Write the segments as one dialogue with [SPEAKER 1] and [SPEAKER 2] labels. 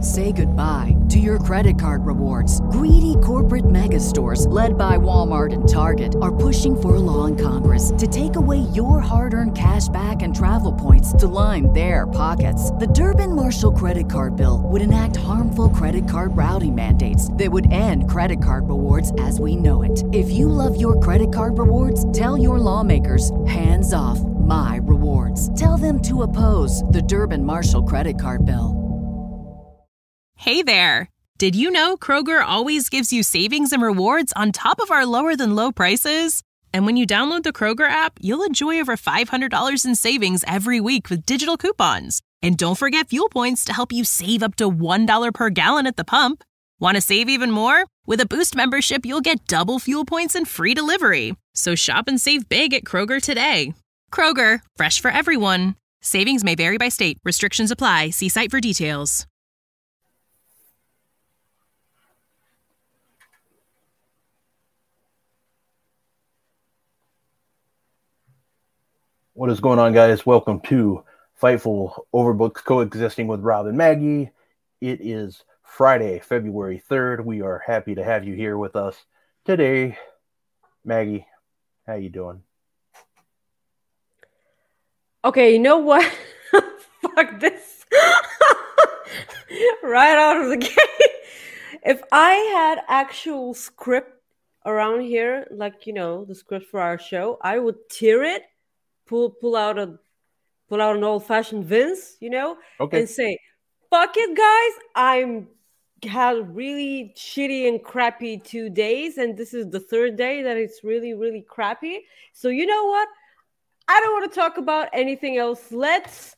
[SPEAKER 1] Say goodbye to your credit card rewards. Greedy corporate mega stores, led by Walmart and Target, are pushing for a law in Congress to take away your hard-earned cash back and travel points to line their pockets. The Durbin-Marshall credit card bill would enact harmful credit card routing mandates that would end credit card rewards as we know it. If you love your credit card rewards, tell your lawmakers, hands off my rewards. Tell them to oppose the Durbin-Marshall credit card bill.
[SPEAKER 2] Hey there! Did you know Kroger always gives you savings and rewards on top of our lower-than-low prices? And when you download the Kroger app, you'll enjoy over $500 in savings every week with digital coupons. And don't forget fuel points to help you save up to $1 per gallon at the pump. Want to save even more? With a Boost membership, you'll get double fuel points and free delivery. So shop and save big at Kroger today. Kroger, fresh for everyone. Savings may vary by state. Restrictions apply. See site for details.
[SPEAKER 3] What is going on, guys? Welcome to Fightful Overbooks Coexisting with Rob and Maggie. It is Friday, February 3rd. We are happy to have you here with us today. Maggie, how you doing?
[SPEAKER 4] Okay, you know what? Fuck this. Right out of the gate. If I had actual script around here, like, you know, the script for our show, I would tear it. Pull out an old-fashioned Vince, you know, and say, "Fuck it, guys! I'm had really shitty and crappy 2 days, and this is the third day that it's really, really crappy. So you know what? I don't want to talk about anything else. Let's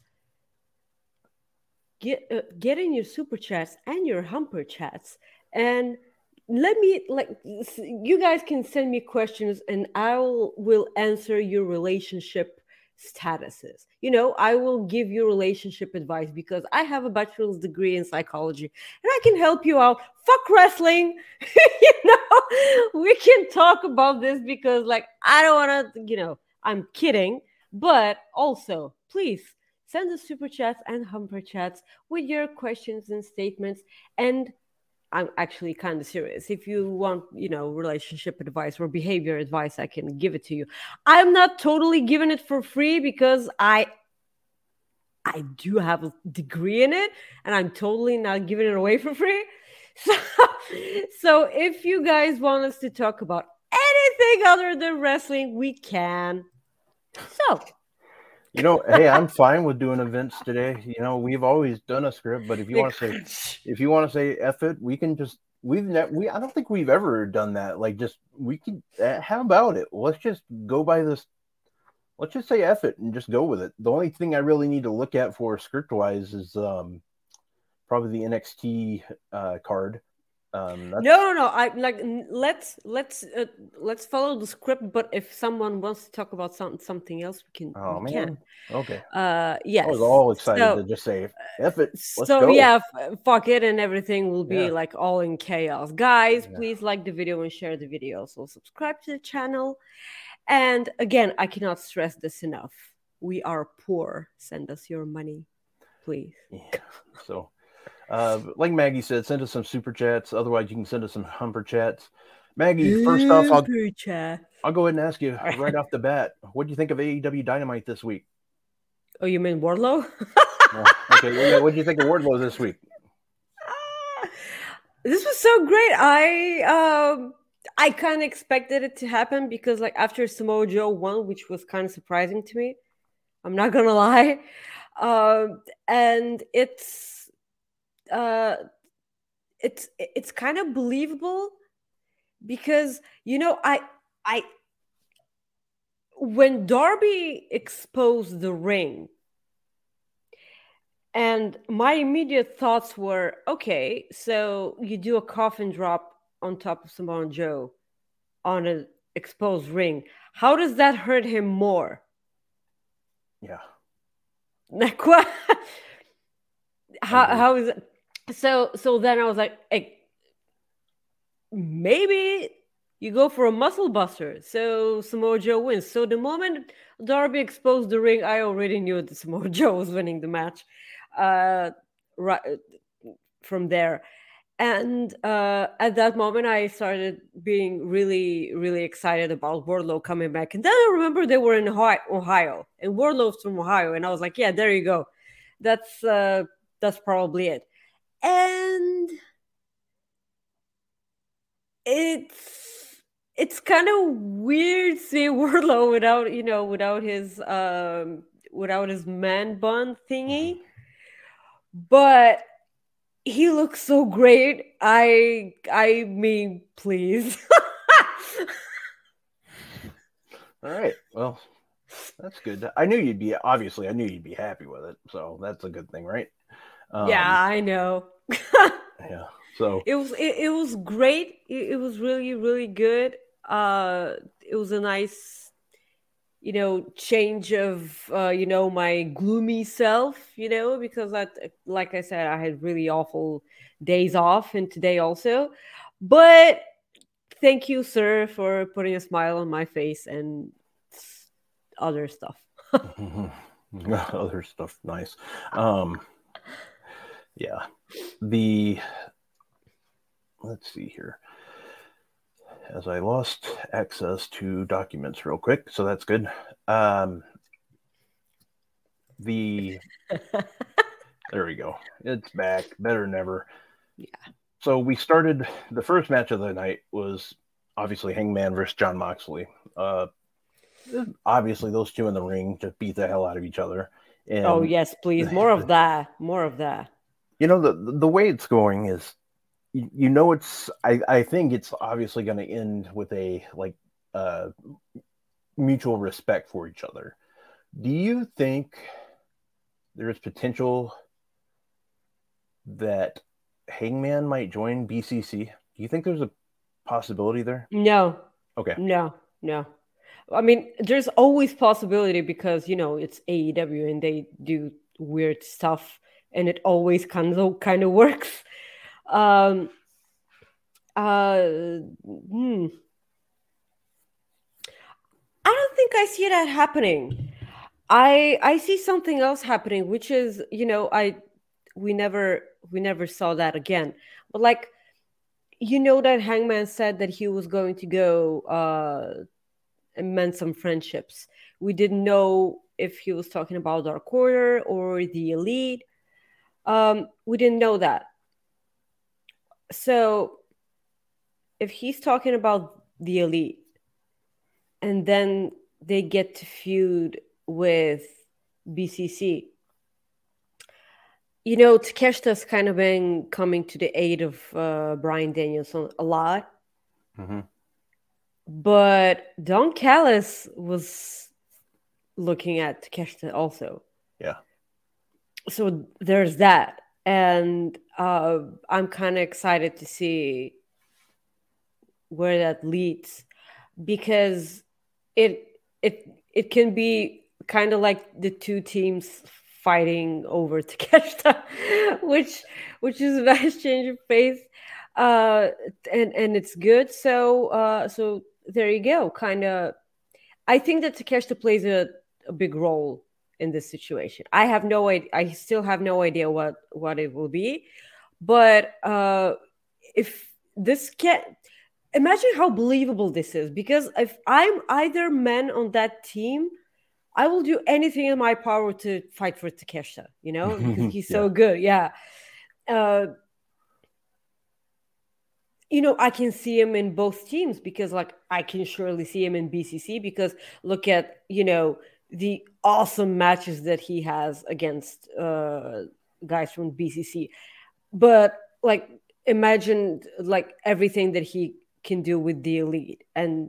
[SPEAKER 4] get in your super chats and your humper chats, and let me you guys can send me questions, and I will answer your relationship statuses. You know, I will give you relationship advice because I have a bachelor's degree in psychology and I can help you out. Fuck wrestling. You know, we can talk about this because, like, I don't want to, you know, I'm kidding, but also please send us super chats and humper chats with your questions and statements. And I'm actually kind of serious. If you want, you know, relationship advice or behavior advice, I can give it to you. I'm not totally giving it for free because I do have a degree in it, and I'm totally not giving it away for free. So if you guys want us to talk about anything other than wrestling, we can. So,
[SPEAKER 3] you know, hey, I'm fine with doing events today. You know, we've always done a script, but if you want to say F it, we can just I don't think we've ever done that. Like, just we can. How about it? Let's just go by this. Let's just say F it and just go with it. The only thing I really need to look at for script wise is probably the NXT card.
[SPEAKER 4] No. I like let's follow the script. But if someone wants to talk about something else, we can.
[SPEAKER 3] Oh,
[SPEAKER 4] we
[SPEAKER 3] man.
[SPEAKER 4] can.
[SPEAKER 3] Okay.
[SPEAKER 4] Yes.
[SPEAKER 3] I was all excited to just say F it. Let's go.
[SPEAKER 4] Yeah, fuck it, and everything will be like all in chaos. Guys, please like the video and share the video. Also, subscribe to the channel. And again, I cannot stress this enough. We are poor. Send us your money, please.
[SPEAKER 3] Yeah. So. Like Maggie said, send us some super chats. Otherwise, you can send us some humper chats. Maggie, first off, I'll go ahead and ask you right off the bat. What do you think of AEW Dynamite this week?
[SPEAKER 4] Oh, you mean Wardlow?
[SPEAKER 3] Okay. Well, what do you think of Wardlow this week?
[SPEAKER 4] This was so great. I kind of expected it to happen because, like, after Samoa Joe won, which was kind of surprising to me. I'm not gonna lie, and it's kind of believable because, you know, I when Darby exposed the ring, and my immediate thoughts were, okay, so you do a coffin drop on top of Samoa Joe on an exposed ring. How does that hurt him more?
[SPEAKER 3] Yeah.
[SPEAKER 4] Like, what? How is it? So then I was like, hey, maybe you go for a muscle buster. So Samoa Joe wins. So the moment Darby exposed the ring, I already knew that Samoa Joe was winning the match. Right from there. And at that moment, I started being really, really excited about Wardlow coming back. And then I remember they were in Ohio, and Wardlow's from Ohio, and I was like, yeah, there you go. That's probably it. And it's kind of weird seeing Wardlow without his man bun thingy, but he looks so great. I mean, please.
[SPEAKER 3] All right. Well, that's good. I knew you'd be happy with it. So that's a good thing, right?
[SPEAKER 4] Yeah, I know.
[SPEAKER 3] Yeah. So
[SPEAKER 4] it was great. It was really, really good. It was a nice, change of, my gloomy self, because like I said, I had really awful days off, and today also. But thank you, sir, for putting a smile on my face and other stuff.
[SPEAKER 3] Other stuff, nice. Yeah. Let's see here. As I lost access to documents real quick, so that's good. There we go. It's back, better than ever.
[SPEAKER 4] Yeah.
[SPEAKER 3] So we started, the first match of the night was obviously Hangman versus Jon Moxley. Obviously, those two in the ring just beat the hell out of each other. And
[SPEAKER 4] oh yes, please, more of that.
[SPEAKER 3] The way it's going is, it's. I think it's obviously going to end with a mutual respect for each other. Do you think there's potential that Hangman might join BCC? Do you think there's a possibility there?
[SPEAKER 4] No.
[SPEAKER 3] Okay.
[SPEAKER 4] No. I mean, there's always possibility because it's AEW and they do weird stuff, and it always kind of works. I don't think I see that happening. I see something else happening, which is we never saw that again. But that Hangman said that he was going to go and mend some friendships. We didn't know if he was talking about Dark Order or the Elite. We didn't know that. So if he's talking about the Elite and then they get to feud with BCC, Takeshita's kind of been coming to the aid of Bryan Danielson a lot.
[SPEAKER 3] Mm-hmm.
[SPEAKER 4] But Don Callis was looking at Takeshita also.
[SPEAKER 3] Yeah.
[SPEAKER 4] So there's that. And I'm kind of excited to see where that leads, because it can be kind of like the two teams fighting over Takeshita, which is a nice change of pace, and it's good. So there you go. Kind of, I think that Takeshita plays a big role in this situation. I have no idea. I still have no idea what it will be, but if this can. Imagine how believable this is, because if I'm either man on that team, I will do anything in my power to fight for Takeshita, because he's so good. Yeah. I can see him in both teams, because I can surely see him in BCC, because look at, the awesome matches that he has against guys from BCC. But imagine everything that he can do with the Elite, and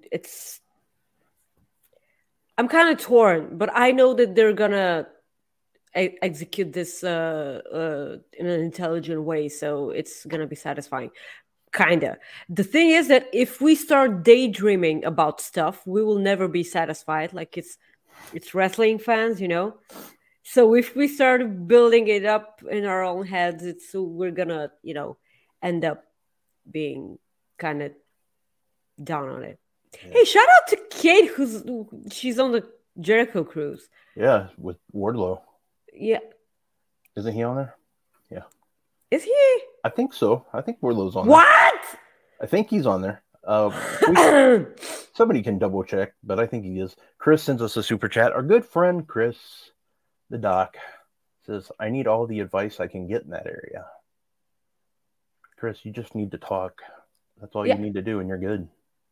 [SPEAKER 4] I'm kind of torn, but I know that they're gonna execute this in an intelligent way, so it's gonna be satisfying. Kinda. The thing is that if we start daydreaming about stuff, we will never be satisfied. It's wrestling fans, So if we start building it up in our own heads, we're gonna, end up being kind of down on it. Yeah. Hey, shout out to Kate, she's on the Jericho cruise.
[SPEAKER 3] Yeah, with Wardlow.
[SPEAKER 4] Yeah.
[SPEAKER 3] Isn't he on there? Yeah.
[SPEAKER 4] Is he?
[SPEAKER 3] I think so. I think Wardlow's on
[SPEAKER 4] What?
[SPEAKER 3] there. I think he's on there. Somebody can double check, but I think he is. Chris sends us a super chat. Our good friend Chris, the doc, says, I need all the advice I can get in that area. Chris, you just need to talk. That's all you need to do, and you're good.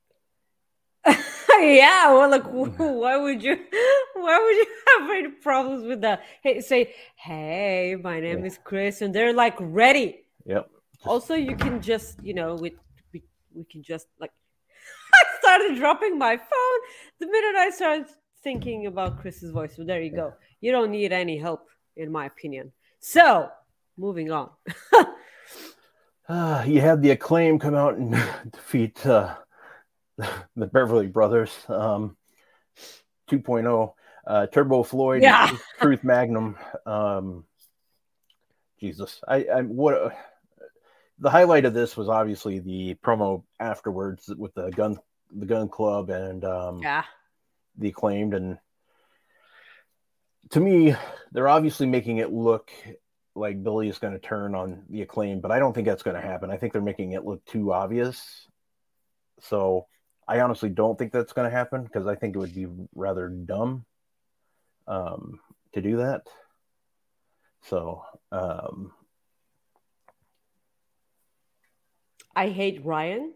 [SPEAKER 4] Yeah, well, like, why would you have any problems with that? Hey, say, hey, my name is Chris, and they're like ready.
[SPEAKER 3] Yep.
[SPEAKER 4] Also, you can just, we can just like. I started dropping my phone the minute I started thinking about Chris's voice. So there you go. You don't need any help, in my opinion. So, moving on.
[SPEAKER 3] You had the Acclaim come out and defeat the Beverly Brothers 2.0. Turbo Floyd, Truth Magnum. Jesus, the highlight of this was obviously the promo afterwards with the Gun Club and the Acclaimed, and to me, they're obviously making it look like Billy is going to turn on the Acclaim, but I don't think that's going to happen. I think they're making it look too obvious. So I honestly don't think that's going to happen because I think it would be rather dumb to do that. So
[SPEAKER 4] I hate Ryan.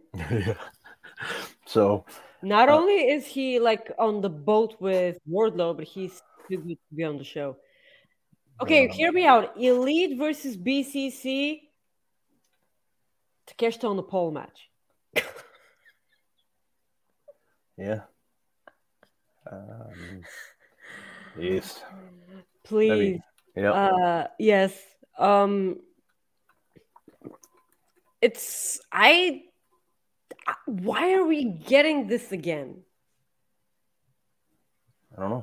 [SPEAKER 3] So
[SPEAKER 4] not only is he like on the boat with Wardlow, but he's too good to be on the show. Okay, hear me out. Elite versus BCC. Takeshita on the pole match.
[SPEAKER 3] Yeah. Yes.
[SPEAKER 4] Please. Yes. Why are we getting this again?
[SPEAKER 3] I don't know.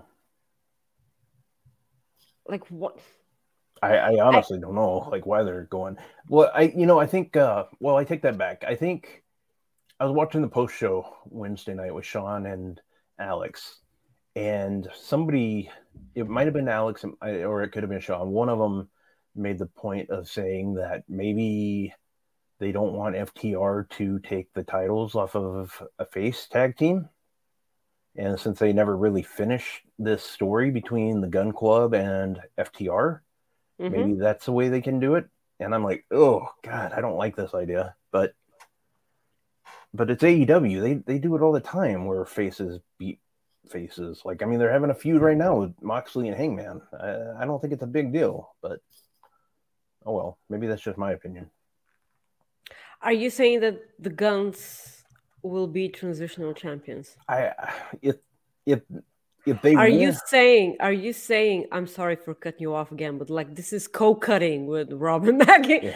[SPEAKER 4] Like what?
[SPEAKER 3] I honestly don't know like why they're going. Well, I think I take that back. I think I was watching the post show Wednesday night with Sean and Alex, and somebody, it might have been Alex or it could have been Sean. One of them made the point of saying that maybe they don't want FTR to take the titles off of a face tag team. And since they never really finished this story between the Gun Club and FTR, maybe that's the way they can do it. And I'm like, oh God, I don't like this idea. But it's AEW. They do it all the time where faces beat faces. Like, I mean, they're having a feud right now with Moxley and Hangman. I don't think it's a big deal, but oh well, maybe that's just my opinion.
[SPEAKER 4] Are you saying that the Guns will be transitional champions?
[SPEAKER 3] If they
[SPEAKER 4] are you saying I'm sorry for cutting you off again, but like this is co-cutting with Rob and Maggie.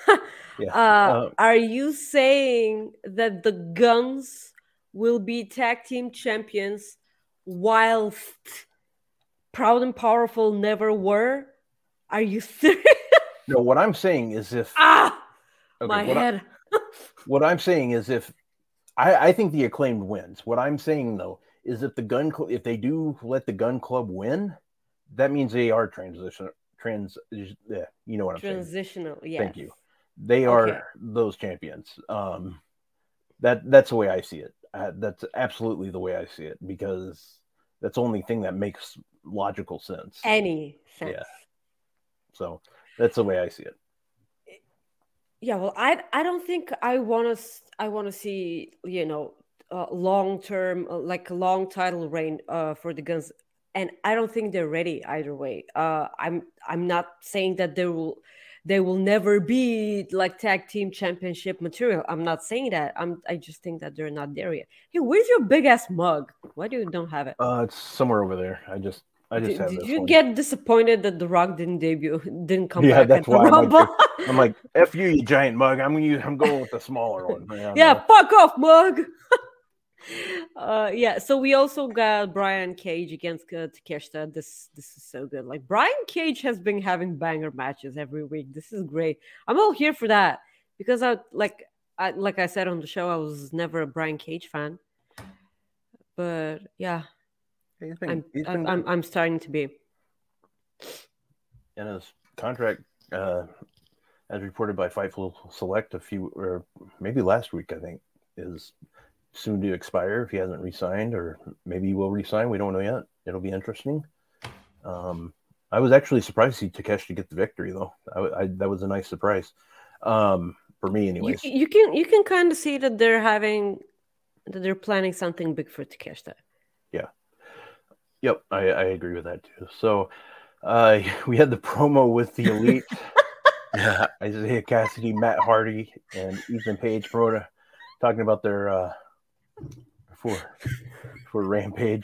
[SPEAKER 4] Are you saying that the Guns will be tag team champions whilst Proud and Powerful never were? Are you serious?
[SPEAKER 3] No, what I'm saying is if
[SPEAKER 4] my head.
[SPEAKER 3] What I'm saying is if I think the Acclaimed wins. What I'm saying though is if if they do let the Gun Club win, that means they are transitional. You know what I'm saying?
[SPEAKER 4] Transitional, yeah.
[SPEAKER 3] Thank you. They are those champions. That's the way I see it. That's absolutely the way I see it because that's the only thing that makes logical sense.
[SPEAKER 4] Any sense.
[SPEAKER 3] Yeah. So that's the way I see it.
[SPEAKER 4] Yeah, well, I don't think I want to see long term like a long title reign for the Guns, and I don't think they're ready either way. I'm not saying that they will never be like tag team championship material. I'm not saying that. I just think that they're not there yet. Hey, where's your big ass mug? Why do you don't have it?
[SPEAKER 3] It's somewhere over there. I just have this one.
[SPEAKER 4] Did you get disappointed that The Rock didn't come back?
[SPEAKER 3] That's why I'm like, F you giant mug. I'm going with the smaller one.
[SPEAKER 4] Fuck off, mug. So we also got Brian Cage against Takeshita. This is so good. Like Brian Cage has been having banger matches every week. This is great. I'm all here for that because like I said on the show, I was never a Brian Cage fan, but yeah. I'm starting to be.
[SPEAKER 3] And his contract as reported by Fightful Select or maybe last week, I think, is soon to expire if he hasn't re-signed, or maybe he will re-sign. We don't know yet. It'll be interesting. I was actually surprised to see Takeshi get the victory, though. That was a nice surprise for me, anyways.
[SPEAKER 4] You can kind of see that they're planning something big for Takeshita.
[SPEAKER 3] Yeah. Yep, I agree with that too. So we had the promo with the Elite. Isaiah Cassidy, Matt Hardy, and Ethan Page talking about their for Rampage.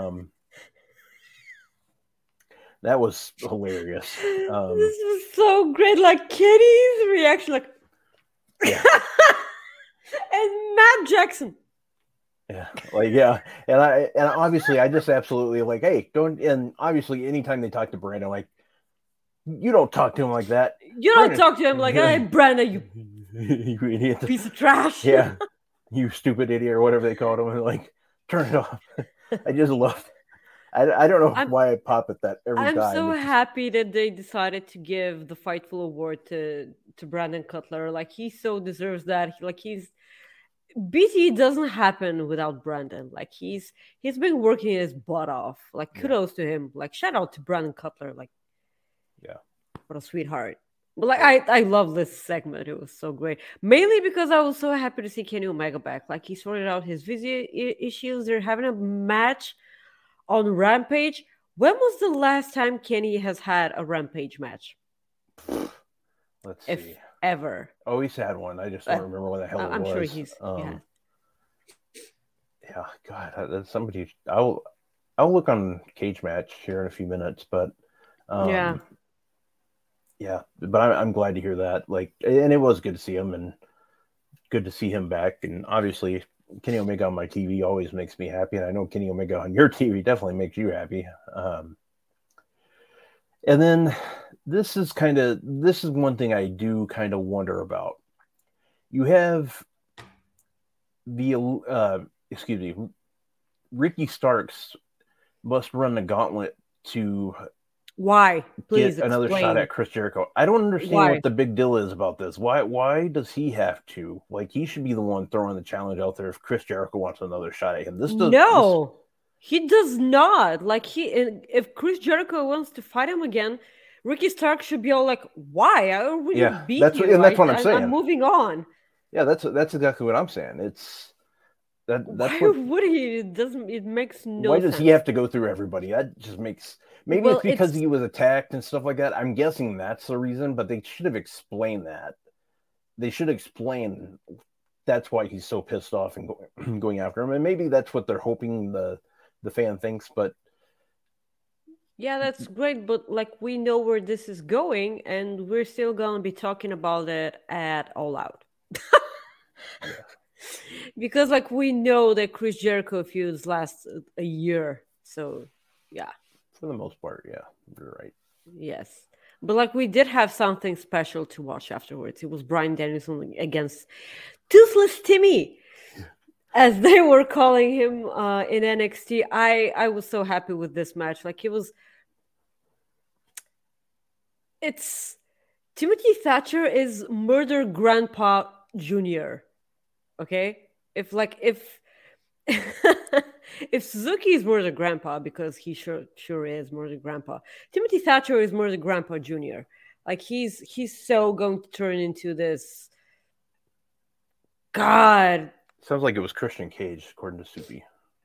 [SPEAKER 3] That was hilarious.
[SPEAKER 4] This was so great. Like Kenny's reaction, like,
[SPEAKER 3] yeah.
[SPEAKER 4] And Matt Jackson.
[SPEAKER 3] Yeah, and obviously I just absolutely like, hey, don't. And obviously, anytime they talk to Brandon, like, you don't talk to him like that.
[SPEAKER 4] You don't talk to him like, hey, Brandon, you
[SPEAKER 3] you idiot,
[SPEAKER 4] piece of trash.
[SPEAKER 3] Yeah, you stupid idiot, or whatever they called him. And like, turn it off. I just love. I don't know why I pop at that every time.
[SPEAKER 4] I'm so happy that they decided to give the Fightful award to Brandon Cutler. Like, he so deserves that. BT doesn't happen without Brandon. Like, he's been working his butt off. Like, kudos to him. Like, shout out to Brandon Cutler. Like,
[SPEAKER 3] yeah,
[SPEAKER 4] what a sweetheart. But like, I love this segment. It was so great. Mainly because I was so happy to see Kenny Omega back. Like, he sorted out his visa issues. They're having a match on Rampage. When was the last time Kenny has had a Rampage match?
[SPEAKER 3] Let's see.
[SPEAKER 4] If ever.
[SPEAKER 3] Oh, he's had one. I just don't remember what the hell it was.
[SPEAKER 4] I'm sure he's.
[SPEAKER 3] Yeah, God, that's somebody. I'll look on Cage Match here in a few minutes, but yeah. But I'm glad to hear that. Like, and it was good to see him, and good to see him back. And obviously, Kenny Omega on my TV always makes me happy, and I know Kenny Omega on your TV definitely makes you happy. And then this is one thing I do kind of wonder about. You have Ricky Starks must run the gauntlet to
[SPEAKER 4] why? Please
[SPEAKER 3] get another shot at Chris Jericho. I don't understand what the big deal is about this. Why does he have to? Like, he should be the one throwing the challenge out there if Chris Jericho wants another shot at him.
[SPEAKER 4] He does not. Like, if Chris Jericho wants to fight him again, Ricky Starks should be all like, "Why? I already beat you."
[SPEAKER 3] And that's what I'm saying.
[SPEAKER 4] I'm moving on.
[SPEAKER 3] Yeah, that's exactly what I'm saying. That's
[SPEAKER 4] why would he? It makes no sense.
[SPEAKER 3] Why does he have to go through everybody? That just makes. Maybe it's because he was attacked and stuff like that. I'm guessing that's the reason, but they should have explained that. They should explain that's why he's so pissed off and going after him. And maybe that's what they're hoping the fan thinks, but
[SPEAKER 4] yeah, that's great. But like, we know where this is going, and we're still going to be talking about it at All Out.
[SPEAKER 3] Yeah.
[SPEAKER 4] Because like, we know that Chris Jericho feuds last a year. So yeah.
[SPEAKER 3] For the most part, yeah, you're right.
[SPEAKER 4] Yes. But like, we did have something special to watch afterwards. It was Bryan Danielson against Toothless Timmy, as they were calling him in NXT. I was so happy with this match. Like, it's Timothy Thatcher is Murder Grandpa Jr. Okay? If if Suzuki is Murder Grandpa, because he sure is Murder Grandpa, Timothy Thatcher is Murder Grandpa Jr. Like, he's so going to turn into this. God.
[SPEAKER 3] Sounds like it was Christian Cage, according to Soupy.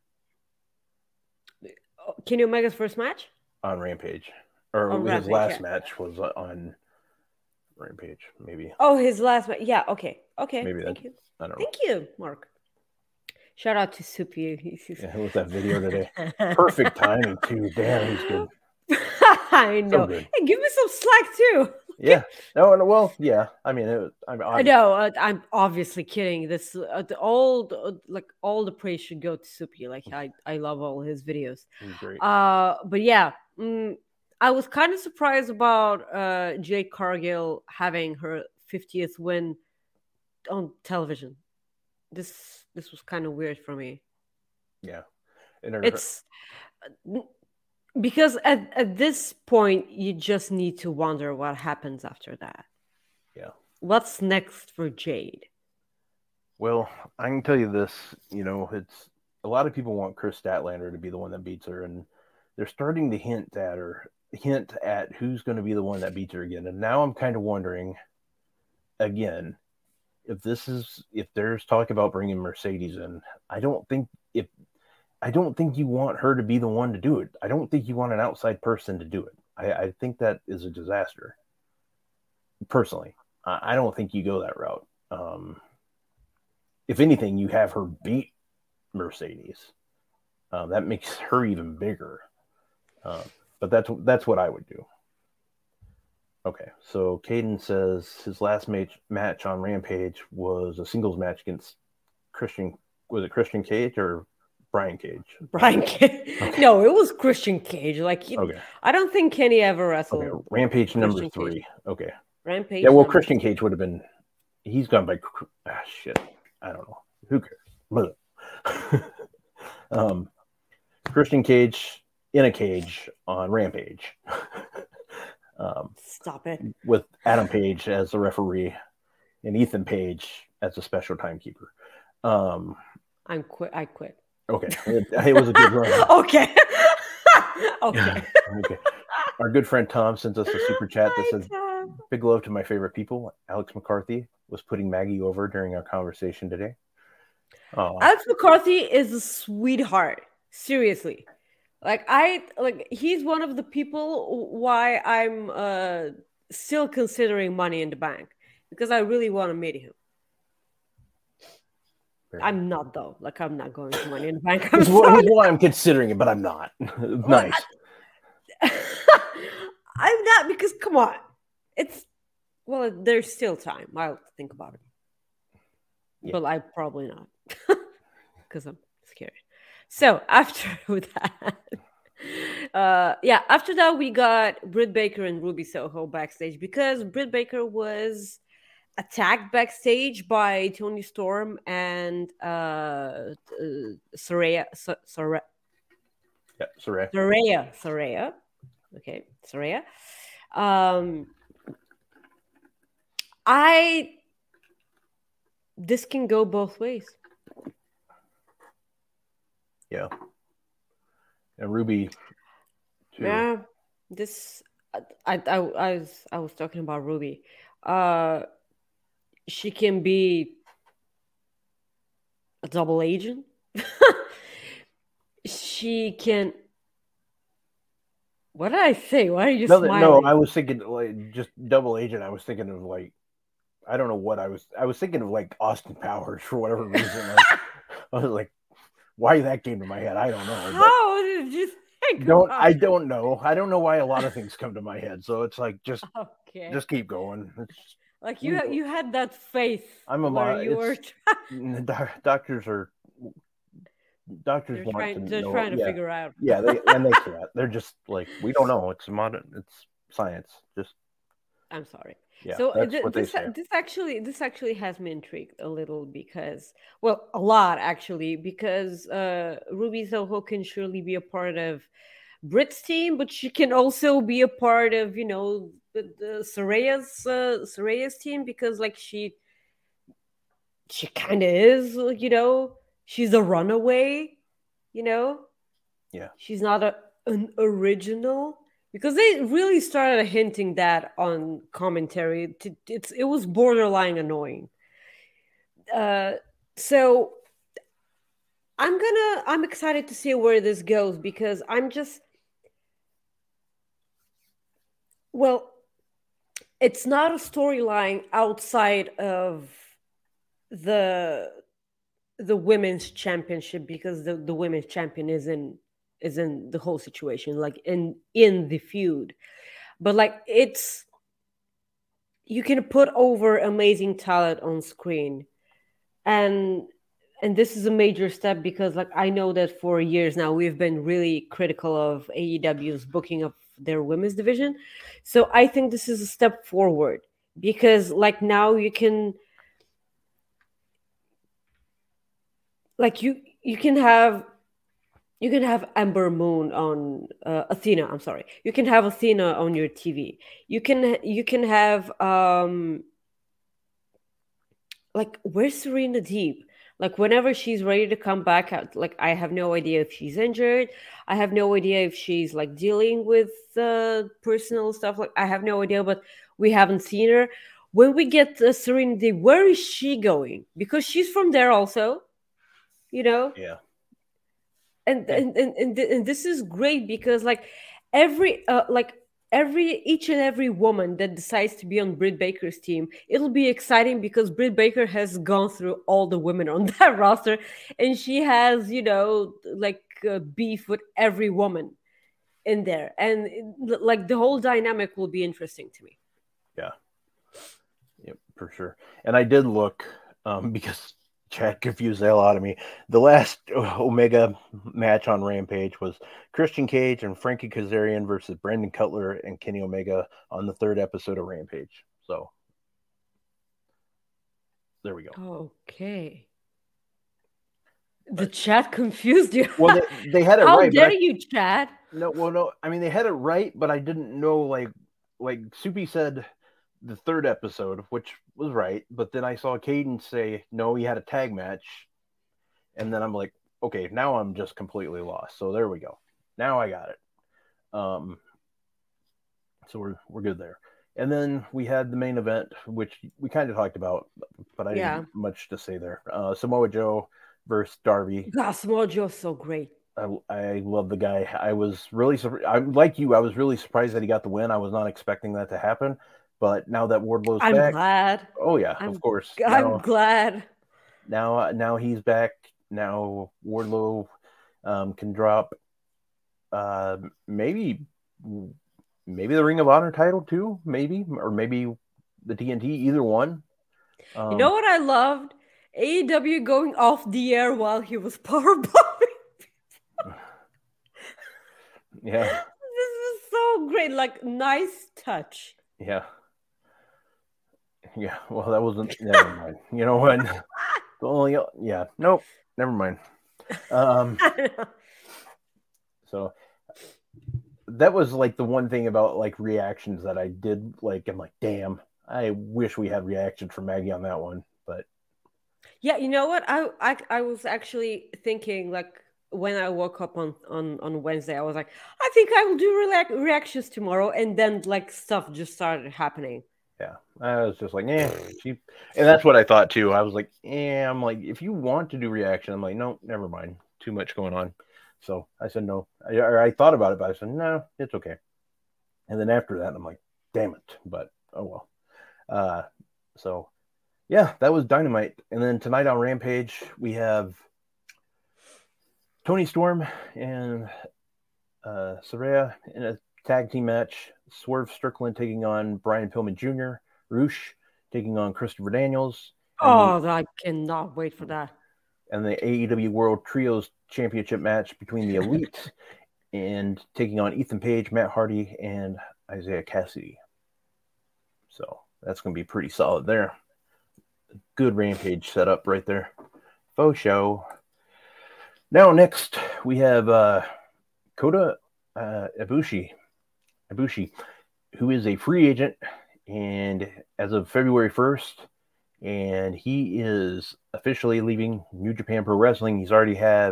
[SPEAKER 4] Kenny Omega's first match?
[SPEAKER 3] On Rampage. Or his last match was on Rampage, maybe.
[SPEAKER 4] Oh, his last match. Yeah, okay.
[SPEAKER 3] Maybe
[SPEAKER 4] Thank you.
[SPEAKER 3] I don't know.
[SPEAKER 4] Thank you, Mark. Shout out to Soupy.
[SPEAKER 3] Yeah, with that video today. Perfect timing, too. Damn, he's good.
[SPEAKER 4] I know. So hey, give me some slack, too.
[SPEAKER 3] Yeah. No. Well, yeah. I mean,
[SPEAKER 4] I know. I'm obviously kidding. This all the praise should go to Soupy. Like, I love all his videos.
[SPEAKER 3] He's great.
[SPEAKER 4] But yeah, I was kind of surprised about Jade Cargill having her 50th win on television. This was kind of weird for me.
[SPEAKER 3] Yeah,
[SPEAKER 4] it's because at this point you just need to wonder what happens after that.
[SPEAKER 3] Yeah,
[SPEAKER 4] What's next for Jade?
[SPEAKER 3] Well, I can tell you this. It's a lot of people want Chris Statlander to be the one that beats her, and they're starting to hint at who's going to be the one that beats her again. And now I'm kind of wondering, again, if there's talk about bringing Mercedes in. I don't think you want her to be the one to do it. I don't think you want an outside person to do it. I think that is a disaster. Personally, I don't think you go that route. If anything, you have her beat Mercedes. That makes her even bigger. But that's what I would do. Okay, so Caden says his last match on Rampage was a singles match against Christian. Was it Christian Cage or Brian Cage?
[SPEAKER 4] Brian Cage. Okay. No, it was Christian Cage. Okay. I don't think Kenny ever wrestled.
[SPEAKER 3] Okay, Rampage number 3. Cage. Okay.
[SPEAKER 4] Rampage.
[SPEAKER 3] Yeah, well, Christian Cage would have been. He's gone by. Shit. I don't know. Who cares? Christian Cage in a cage on Rampage.
[SPEAKER 4] Stop it.
[SPEAKER 3] With Adam Page as the referee and Ethan Page as a special timekeeper.
[SPEAKER 4] I quit.
[SPEAKER 3] Okay. It was a good run.
[SPEAKER 4] Okay. Okay.
[SPEAKER 3] Our good friend Tom sends us a super chat that says, "Big love to my favorite people. Alex McCarthy was putting Maggie over during our conversation today."
[SPEAKER 4] Alex McCarthy is a sweetheart. Seriously. He's one of the people why I'm still considering Money in the Bank, because I really want to meet him. I'm not though. I'm not going to Money in the Bank.
[SPEAKER 3] Well, I'm considering it, but I'm not. Nice.
[SPEAKER 4] I'm not, because come on, there's still time. I'll think about it, but I probably not, because I'm scared. So after that, we got Britt Baker and Ruby Soho backstage, because Britt Baker was attacked backstage by Toni Storm and Saraya. Okay, Saraya. This can go both ways.
[SPEAKER 3] Yeah. And Ruby too.
[SPEAKER 4] Yeah. This I was talking about Ruby. She can be a double agent. She can. What did I say? Why are you smiling?
[SPEAKER 3] No, I was thinking just double agent. I was thinking of I don't know what I was thinking of Austin Powers for whatever reason. I was like, why that came to my head, I don't know.
[SPEAKER 4] How did you think?
[SPEAKER 3] I don't know. I don't know why a lot of things come to my head. So it's just keep going.
[SPEAKER 4] It's, you had that faith.
[SPEAKER 3] I'm a doctors
[SPEAKER 4] they're trying to figure out.
[SPEAKER 3] Yeah, they can't. They're just we don't know. It's science.
[SPEAKER 4] I'm sorry.
[SPEAKER 3] Yeah,
[SPEAKER 4] so
[SPEAKER 3] this
[SPEAKER 4] actually has me intrigued a little, because a lot actually, because Ruby Soho can surely be a part of Britt's team, but she can also be a part of the Saraya's team, because she kind of is, she's a runaway,
[SPEAKER 3] Yeah.
[SPEAKER 4] She's not an original. Because they really started hinting that on commentary. It was borderline annoying. So I'm excited to see where this goes, because it's not a storyline outside of the women's championship, because the women's champion is in the whole situation, in the feud, but you can put over amazing talent on screen, and this is a major step, because I know that for years now we've been really critical of AEW's booking of their women's division. So I think this is a step forward, because now you can you can have Ember Moon on Athena. I'm sorry. You can have Athena on your TV. You can have like, where's Serena Deeb? Like, whenever she's ready to come back out, like, I have no idea if she's injured. I have no idea if she's like dealing with personal stuff. Like, I have no idea, but we haven't seen her. When we get Serena Deeb, where is she going? Because she's from there also, you know.
[SPEAKER 3] Yeah.
[SPEAKER 4] And this is great because like every each and every woman that decides to be on Britt Baker's team, it'll be exciting because Britt Baker has gone through all the women on that roster, and she has, like, beef with every woman in there, and like the whole dynamic will be interesting to me.
[SPEAKER 3] Yeah. Yep, for sure. And I did look because Chad confused the hell out of me. The last Omega match on Rampage was Christian Cage and Frankie Kazarian versus Brandon Cutler and Kenny Omega on the 3rd episode of Rampage. So there we go.
[SPEAKER 4] Okay. The chat confused you.
[SPEAKER 3] Well, they had it
[SPEAKER 4] How
[SPEAKER 3] right.
[SPEAKER 4] How dare you, Chad?
[SPEAKER 3] No. I mean, they had it right, but I didn't know, like Soupy said the 3rd episode, which was right, but then I saw Caden say, no, he had a tag match. And then I'm like, okay, now I'm just completely lost. So there we go. Now I got it. So we're good there. And then we had the main event, which we kind of talked about, but I didn't have much to say there. Samoa Joe versus Darby.
[SPEAKER 4] God, Samoa Joe's so great.
[SPEAKER 3] I love the guy. I was really like you. I was really surprised that he got the win. I was not expecting that to happen. But now that Wardlow's back,
[SPEAKER 4] I'm glad.
[SPEAKER 3] Oh yeah, of course.
[SPEAKER 4] I'm glad.
[SPEAKER 3] Now he's back. Now Wardlow can drop maybe the Ring of Honor title too, or maybe the TNT, either one.
[SPEAKER 4] You know what I loved? AEW going off the air while he was powerbombing.
[SPEAKER 3] Yeah.
[SPEAKER 4] This is so great. Like, nice touch.
[SPEAKER 3] Yeah. Yeah. Well, that wasn't. Never mind. You know what? Yeah. Nope. Never mind. So that was like the one thing about like reactions that I did like. I'm like, damn, I wish we had reaction from Maggie on that one. But
[SPEAKER 4] yeah, you know what? I was actually thinking, like, when I woke up on Wednesday, I was like, I think I will do reactions tomorrow, and then like stuff just started happening.
[SPEAKER 3] Yeah, I was just like, and that's what I thought too. I was like, I'm like, if you want to do reaction, I'm like, no, never mind, too much going on. So I said no. I thought about it, but I said no, it's okay. And then after that, I'm like, damn it, but oh well. So yeah, that was Dynamite. And then tonight on Rampage, we have Toni Storm and Saraya in a tag team match. Swerve Strickland taking on Brian Pillman Jr., Roosh taking on Christopher Daniels.
[SPEAKER 4] I cannot wait for that.
[SPEAKER 3] And the AEW World Trios Championship match between the Elite and taking on Ethan Page, Matt Hardy, and Isaiah Cassidy. So that's going to be pretty solid there. Good Rampage setup right there. Faux show. Now next we have Kota Ibushi, who is a free agent, and as of February 1st, and he is officially leaving New Japan Pro Wrestling. He already has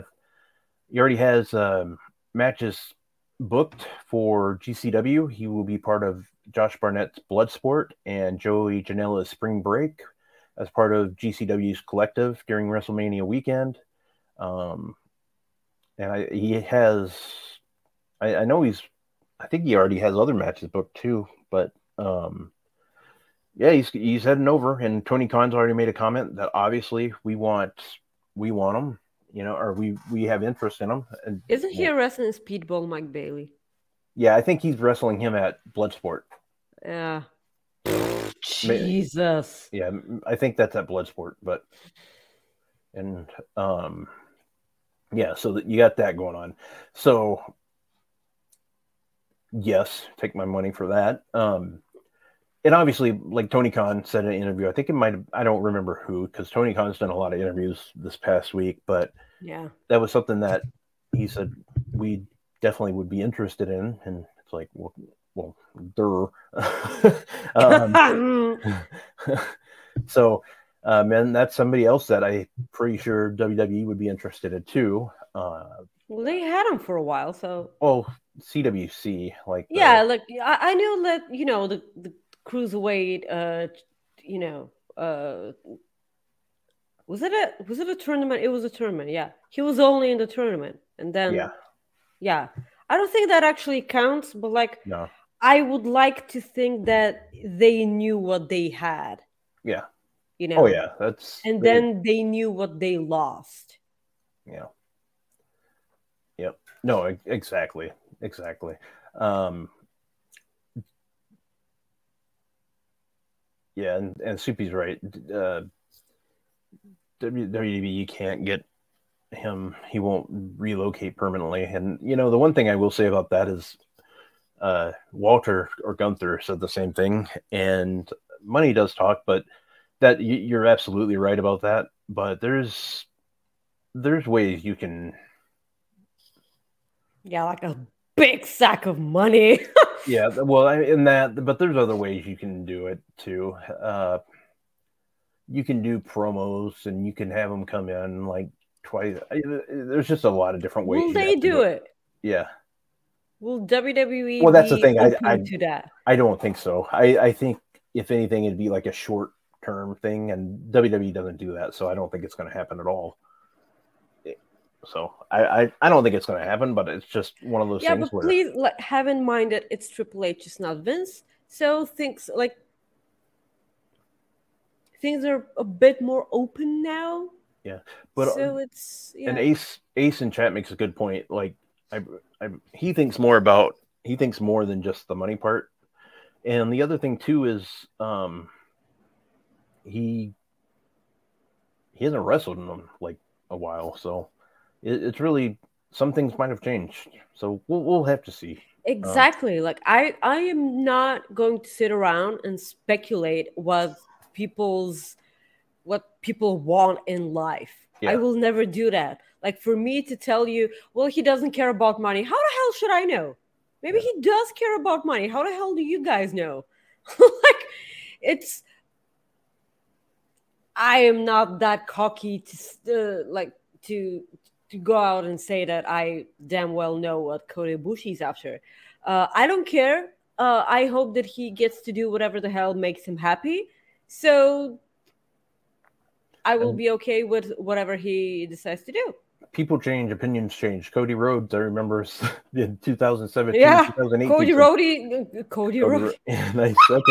[SPEAKER 3] matches booked for GCW. He will be part of Josh Barnett's Bloodsport and Joey Janela's Spring Break as part of GCW's collective during WrestleMania weekend. And I think he already has other matches booked too, but yeah, he's heading over, and Tony Khan's already made a comment that obviously we want him, or we have interest in him. And,
[SPEAKER 4] isn't he wrestling Speedball Mike Bailey?
[SPEAKER 3] Yeah, I think he's wrestling him at Bloodsport.
[SPEAKER 4] Yeah. Jesus.
[SPEAKER 3] Yeah, I think that's at Bloodsport, yeah, so that you got that going on. So yes, take my money for that. And obviously, like Tony Khan said in an interview, I think it might have, I don't remember who, because Tony Khan's done a lot of interviews this past week, but
[SPEAKER 4] yeah, that
[SPEAKER 3] was something that he said we definitely would be interested in. And it's like, well, duh. So And that's somebody else that I'm pretty sure WWE would be interested in too.
[SPEAKER 4] Well, they had him for a while, so.
[SPEAKER 3] Oh, CWC, like
[SPEAKER 4] Yeah, like I know that the cruiserweight. Was it a tournament? It was a tournament. Yeah, he was only in the tournament, and then yeah, I don't think that actually counts. But like,
[SPEAKER 3] no,
[SPEAKER 4] I would like to think that they knew what they had.
[SPEAKER 3] Yeah.
[SPEAKER 4] You know.
[SPEAKER 3] Oh yeah,
[SPEAKER 4] and then they knew what they lost.
[SPEAKER 3] Yeah. Yep. No, exactly. Yeah, and Soupy's right. WWE can't get him. He won't relocate permanently. And the one thing I will say about that is Walter or Gunther said the same thing. And money does talk, but that you're absolutely right about that. But there's ways you can.
[SPEAKER 4] Yeah, like a big sack of money.
[SPEAKER 3] Yeah, well, in that, but there's other ways you can do it too. You can do promos, and you can have them come in like twice. There's just a lot of different ways.
[SPEAKER 4] Will they do it?
[SPEAKER 3] Yeah.
[SPEAKER 4] Will WWE?
[SPEAKER 3] Well, that's the thing.
[SPEAKER 4] Open to that?
[SPEAKER 3] I don't think so. I think if anything, it'd be like a short-term thing, and WWE doesn't do that, so I don't think it's going to happen at all. So I don't think it's going to happen, but it's just one of those things.
[SPEAKER 4] Yeah, but please have in mind that it's Triple H, it's not Vince. So things are a bit more open now.
[SPEAKER 3] Yeah, but
[SPEAKER 4] so it's
[SPEAKER 3] and Ace in chat makes a good point. Like he thinks more than just the money part, and the other thing too is he hasn't wrestled in like a while, so. It's really, some things might have changed, so we'll have to see.
[SPEAKER 4] Exactly. Like I am not going to sit around and speculate what people want in life. Yeah. I will never do that. Like for me to tell you, well, he doesn't care about money. How the hell should I know? Maybe he does care about money. How the hell do you guys know? I am not that cocky to go out and say that I damn well know what Kota Ibushi's after. I don't care. I hope that he gets to do whatever the hell makes him happy. So I will be okay with whatever he decides to do.
[SPEAKER 3] People change, opinions change. Cody Rhodes, I remember in 2017,
[SPEAKER 4] yeah.
[SPEAKER 3] 2018.
[SPEAKER 4] Cody Rhodes.
[SPEAKER 3] Nice.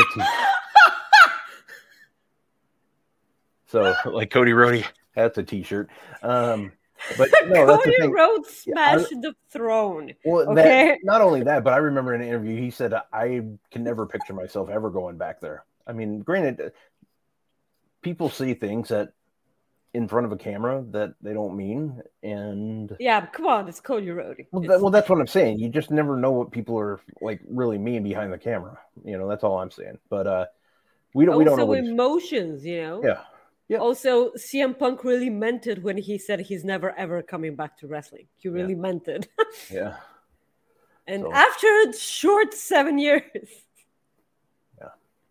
[SPEAKER 3] So, like Cody Rhodes, that's a T-shirt. But no, that's the thing.
[SPEAKER 4] Cody Rhodes smashed the throne.
[SPEAKER 3] Well,
[SPEAKER 4] okay.
[SPEAKER 3] Not only that, but I remember in an interview he said, "I can never picture myself ever going back there." I mean, granted, people see things that in front of a camera that they don't mean, and
[SPEAKER 4] yeah, come on, it's Cody Rhodes.
[SPEAKER 3] Well, that's what I'm saying. You just never know what people are like really mean behind the camera. That's all I'm saying. But we don't know
[SPEAKER 4] emotions.
[SPEAKER 3] Yeah. Yeah.
[SPEAKER 4] Also, CM Punk really meant it when he said he's never ever coming back to wrestling. He really meant it.
[SPEAKER 3] Yeah.
[SPEAKER 4] And after a short 7 years.
[SPEAKER 3] Yeah.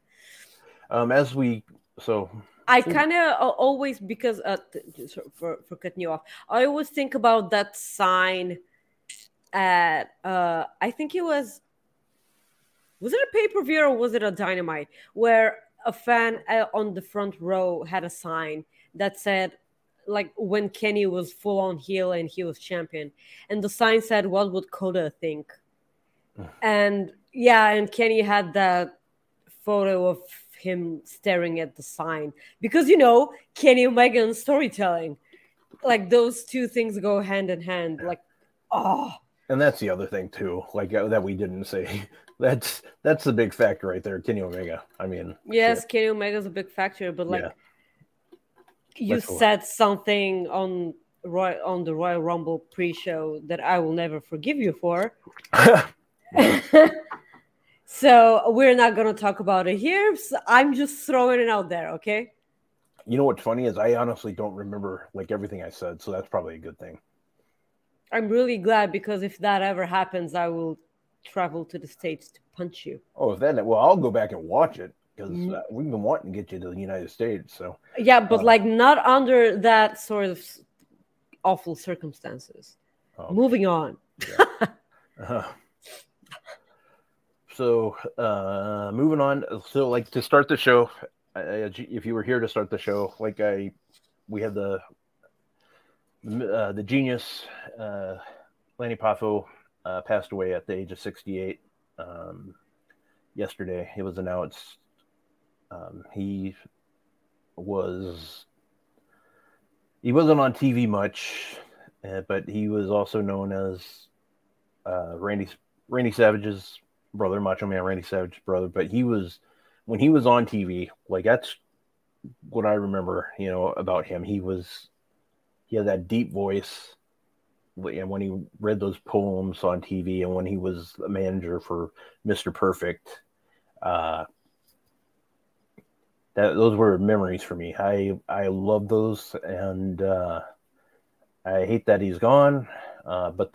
[SPEAKER 3] I
[SPEAKER 4] kind of always, because for cutting you off, I always think about that sign at I think it was it a pay-per-view or was it a Dynamite where a fan on the front row had a sign that said, like, when Kenny was full on heel and he was champion. And the sign said, "What would Kota think?" And Kenny had that photo of him staring at the sign. Because, Kenny Omega and storytelling. Like, those two things go hand in hand. Like, oh.
[SPEAKER 3] And that's the other thing, too, like, that we didn't say. That's the big factor right there, Kenny Omega. I mean,
[SPEAKER 4] yes, Kenny Omega's a big factor, but you said something on the Royal Rumble pre-show that I will never forgive you for. So we're not going to talk about it here. So I'm just throwing it out there, okay?
[SPEAKER 3] You know what's funny is I honestly don't remember like everything I said, so that's probably a good thing.
[SPEAKER 4] I'm really glad, because if that ever happens, I will travel to the States to punch you.
[SPEAKER 3] Oh, if that, well, I'll go back and watch it. because we've been wanting to get you to the United States. So
[SPEAKER 4] yeah, but like not under that sort of awful circumstances. Okay. Moving on.
[SPEAKER 3] Yeah. So moving on. So like to start the show, if you were here to start the show, like we had the genius Lanny Poffo passed away at the age of 68 yesterday. It was announced. He wasn't on TV much, but he was also known as Randy Savage's brother, Macho Man Randy Savage's brother. But when he was on TV, like that's what I remember, about him. He had that deep voice, and when he read those poems on TV, and when he was a manager for Mr. Perfect, those were memories for me. I love those, and I hate that he's gone. But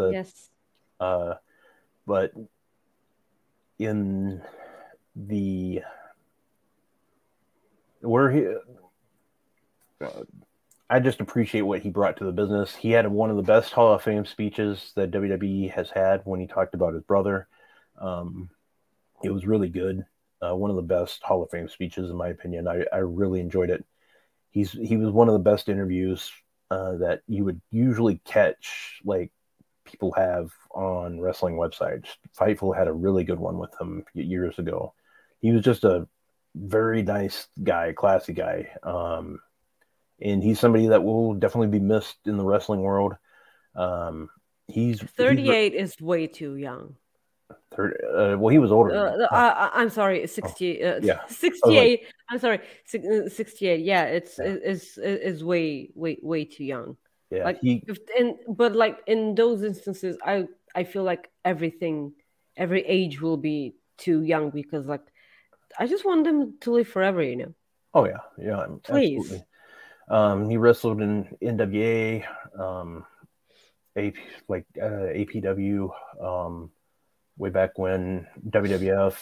[SPEAKER 3] in the I just appreciate what he brought to the business. He had one of the best Hall of Fame speeches that WWE has had when he talked about his brother. It was really good. One of the best Hall of Fame speeches, in my opinion. I really enjoyed it. He was one of the best interviews that you would usually catch, like people have on wrestling websites. Fightful had a really good one with him years ago. He was just a very nice guy, classy guy. And he's somebody that will definitely be missed in the wrestling world. He's
[SPEAKER 4] 38 is way too young.
[SPEAKER 3] Well, he was older.
[SPEAKER 4] I'm sorry, 60.
[SPEAKER 3] Yeah,
[SPEAKER 4] 68. I'm sorry, 68. Yeah, it's way too young.
[SPEAKER 3] Yeah,
[SPEAKER 4] like, but like in those instances, I feel like every age will be too young because like I just want them to live forever,
[SPEAKER 3] Oh yeah,
[SPEAKER 4] please.
[SPEAKER 3] Absolutely. He wrestled in NWA, APW, way back when, WWF.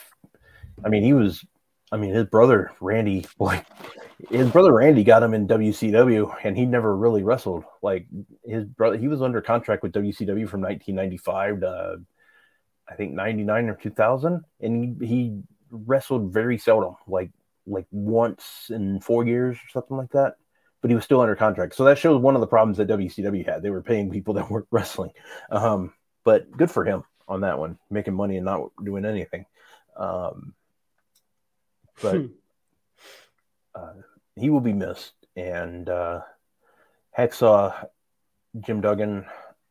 [SPEAKER 3] His brother Randy, got him in WCW, and he never really wrestled. Like his brother, he was under contract with WCW from 1995 to I think 99 or 2000, and he wrestled very seldom, like once in 4 years or something like that. But he was still under contract, so that shows one of the problems that WCW had. They were paying people that weren't wrestling. But good for him on that one, making money and not doing anything. But he will be missed. And Hacksaw Jim Duggan,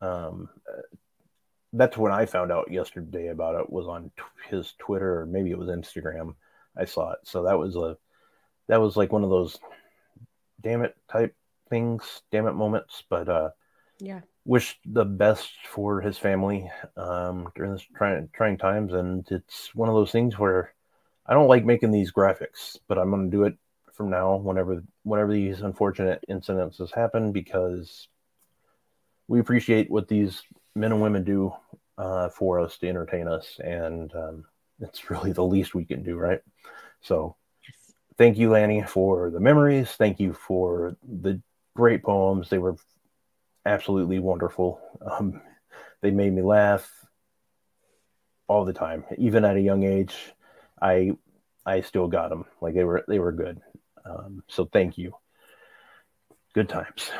[SPEAKER 3] that's when I found out yesterday about it, was on his Twitter, or maybe it was Instagram. I saw it. So that was like one of those damn it type things, damn it moments. But
[SPEAKER 4] yeah,
[SPEAKER 3] wish the best for his family during this trying times. And it's one of those things where I don't like making these graphics, but I'm going to do it from now whenever these unfortunate incidences happen, because we appreciate what these men and women do for us to entertain us, and it's really the least we can do, right? So thank you, Lanny, for the memories. Thank you for the great poems. They were absolutely wonderful. They made me laugh all the time. Even at a young age, I still got them. Like they were good. So thank you. Good times.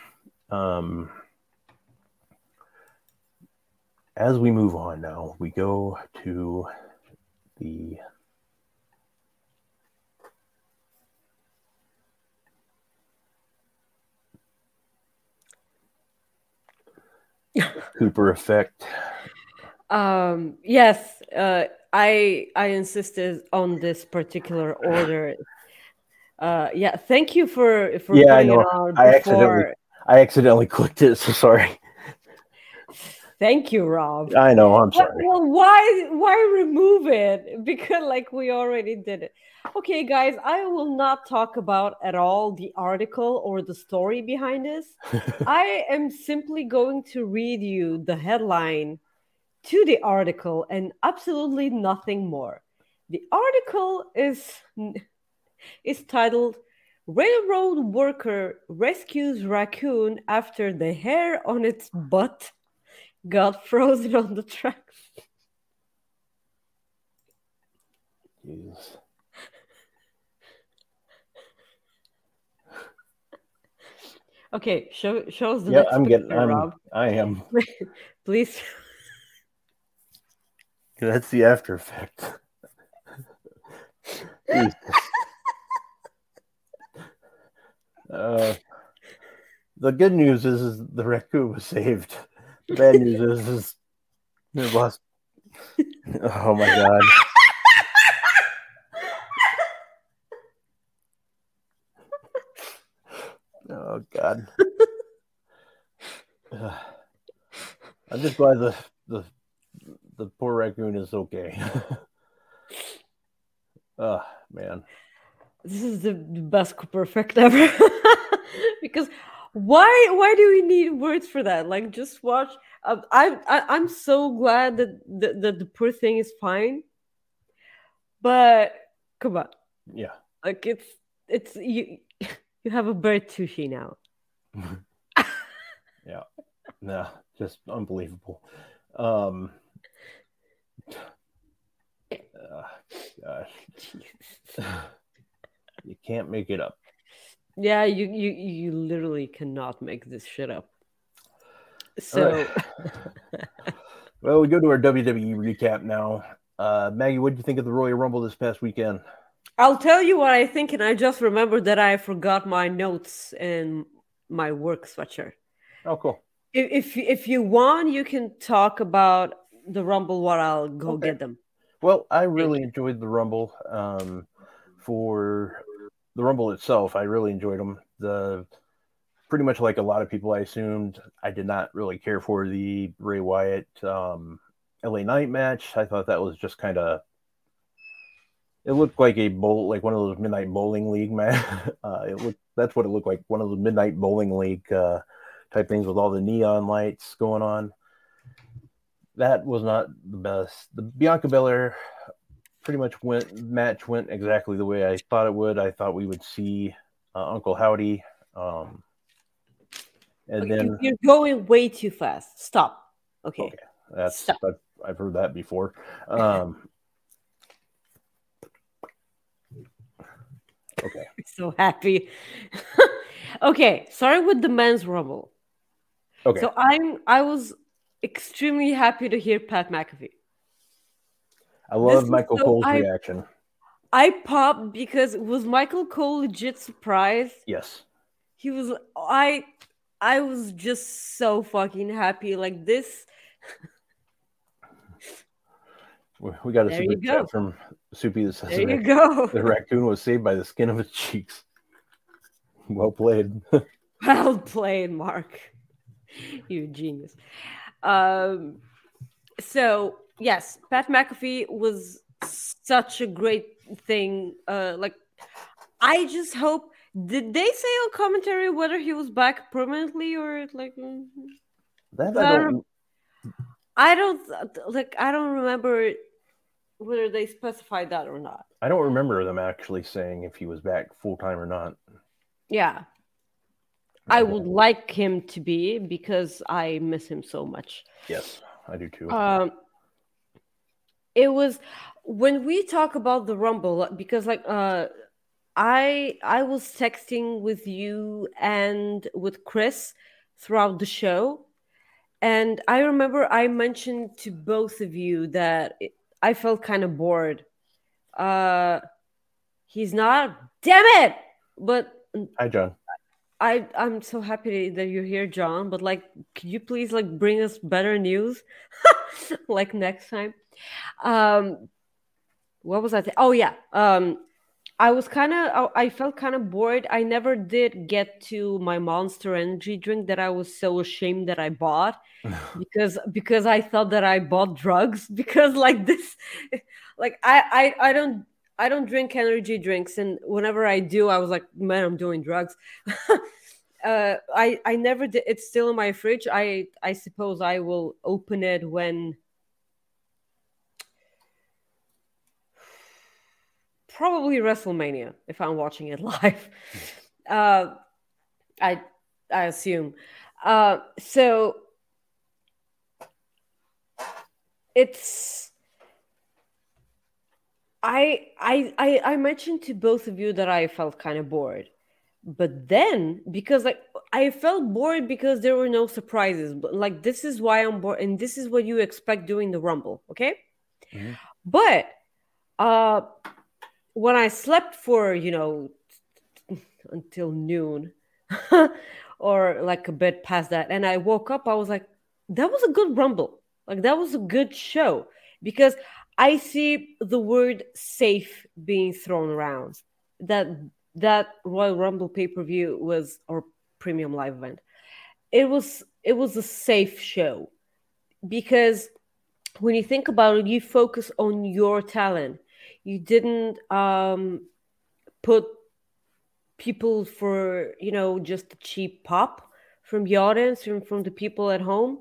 [SPEAKER 3] As we move on now, we go to the Cooper effect.
[SPEAKER 4] Yes, I insisted on this particular order. Yeah, thank you for putting
[SPEAKER 3] I know.
[SPEAKER 4] It on.
[SPEAKER 3] I accidentally clicked it, so sorry.
[SPEAKER 4] Thank you, Rob.
[SPEAKER 3] I know, I'm sorry.
[SPEAKER 4] Well, why remove it? Because like we already did it. Okay, guys, I will not talk about at all the article or the story behind this. I am simply going to read you the headline to the article and absolutely nothing more. The article is titled "Railroad Worker Rescues Raccoon After the Hair on Its Butt Got Frozen on the Tracks."
[SPEAKER 3] Jesus.
[SPEAKER 4] Okay, show us the
[SPEAKER 3] Yeah,
[SPEAKER 4] next
[SPEAKER 3] I'm
[SPEAKER 4] picture,
[SPEAKER 3] getting.
[SPEAKER 4] Rob.
[SPEAKER 3] I am.
[SPEAKER 4] Please.
[SPEAKER 3] That's the after effect. Jesus. The good news is the raccoon was saved. The bad news is it lost. Oh my god. Oh god. I'm just glad the poor raccoon is okay. Oh man.
[SPEAKER 4] This is the best Cooper effect ever. Because why do we need words for that? Like, just watch. I'm so glad that the poor thing is fine. But come on,
[SPEAKER 3] Yeah.
[SPEAKER 4] like it's you. You have a bird sushi now.
[SPEAKER 3] Yeah. No, just unbelievable. Gosh. You can't make it up.
[SPEAKER 4] Yeah, you literally cannot make this shit up. So,
[SPEAKER 3] well, we go to our WWE recap now. Maggie, what did you think of the Royal Rumble this past weekend?
[SPEAKER 4] I'll tell you what I think, and I just remembered that I forgot my notes in my work sweatshirt.
[SPEAKER 3] Oh, cool.
[SPEAKER 4] If you want, you can talk about the Rumble while I'll go get them.
[SPEAKER 3] Well, I really enjoyed the Rumble. For the Rumble itself, I really enjoyed them. Pretty much like a lot of people, I assumed, I did not really care for the Bray Wyatt LA Knight match. I thought that was just kind of. It looked like like one of those midnight bowling league match. That's what it looked like. One of those midnight bowling league type things with all the neon lights going on. That was not the best. The Bianca Belair pretty much match went exactly the way I thought it would. I thought we would see Uncle Howdy. And then
[SPEAKER 4] you're going way too fast. Stop. Okay.
[SPEAKER 3] Stop. I've heard that before. Okay.
[SPEAKER 4] I'm so happy. Okay, sorry with the men's Rumble.
[SPEAKER 3] Okay.
[SPEAKER 4] So I was extremely happy to hear Pat McAfee.
[SPEAKER 3] I love Michael Cole's reaction.
[SPEAKER 4] I popped because was Michael Cole legit surprised?
[SPEAKER 3] Yes.
[SPEAKER 4] He was. I was just so fucking happy. Like this.
[SPEAKER 3] We got a super chat from Soupy that says
[SPEAKER 4] there you go.
[SPEAKER 3] The raccoon was saved by the skin of its cheeks. Well played.
[SPEAKER 4] Well played, Mark. You genius. So yes, Pat McAfee was such a great thing. Like, I just hope. Did they say on commentary whether he was back permanently or like?
[SPEAKER 3] That
[SPEAKER 4] I don't remember whether they specified that or not.
[SPEAKER 3] I don't remember them actually saying if he was back full time or not.
[SPEAKER 4] Yeah. I would like him to be because I miss him so much.
[SPEAKER 3] Yes, I do too.
[SPEAKER 4] It was when we talk about the Rumble, because like I was texting with you and with Chris throughout the show. And I remember I mentioned to both of you that I felt kind of bored. He's not. Damn it! But
[SPEAKER 3] hi, John.
[SPEAKER 4] I'm so happy that you're here, John. But like, could you please like bring us better news, like next time? What was I? Oh yeah. I felt kind of bored. I never did get to my Monster Energy drink that I was so ashamed that I bought because I thought that I bought drugs because like this, like I don't drink energy drinks, and whenever I do, I was like, man, I'm doing drugs. I never did. It's still in my fridge. I suppose I will open it when. probably WrestleMania if I'm watching it live. I assume. So it's I mentioned to both of you that I felt kind of bored. But then, because like I felt bored because there were no surprises. But like this is why I'm bored, and this is what you expect during the Rumble, okay?
[SPEAKER 3] Mm-hmm.
[SPEAKER 4] But when I slept for until noon, or like a bit past that, and I woke up, I was like, that was a good Rumble. Like that was a good show because I see the word "safe" being thrown around. That Royal Rumble pay-per-view was, or premium live event, it was a safe show because when you think about it, you focus on your talent. You didn't put people for just a cheap pop from the audience and from the people at home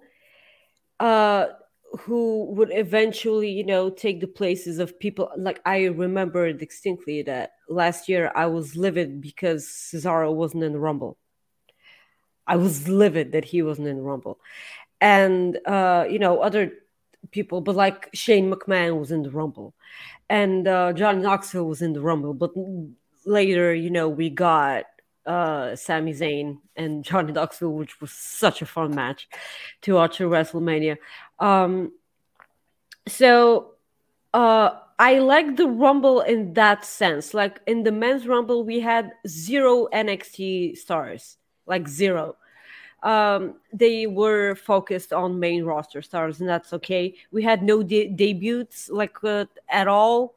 [SPEAKER 4] who would eventually take the places of people. Like I remember distinctly that last year I was livid because Cesaro wasn't in the Rumble. I was livid that he wasn't in the Rumble, and other people, but like Shane McMahon was in the Rumble, and John Knoxville was in the Rumble. But later, we got Sami Zayn and Johnny Knoxville, which was such a fun match to watch at WrestleMania. So I like the Rumble in that sense. Like in the men's Rumble, we had 0 NXT stars, like 0. They were focused on main roster stars, and that's okay. We had no debuts like at all,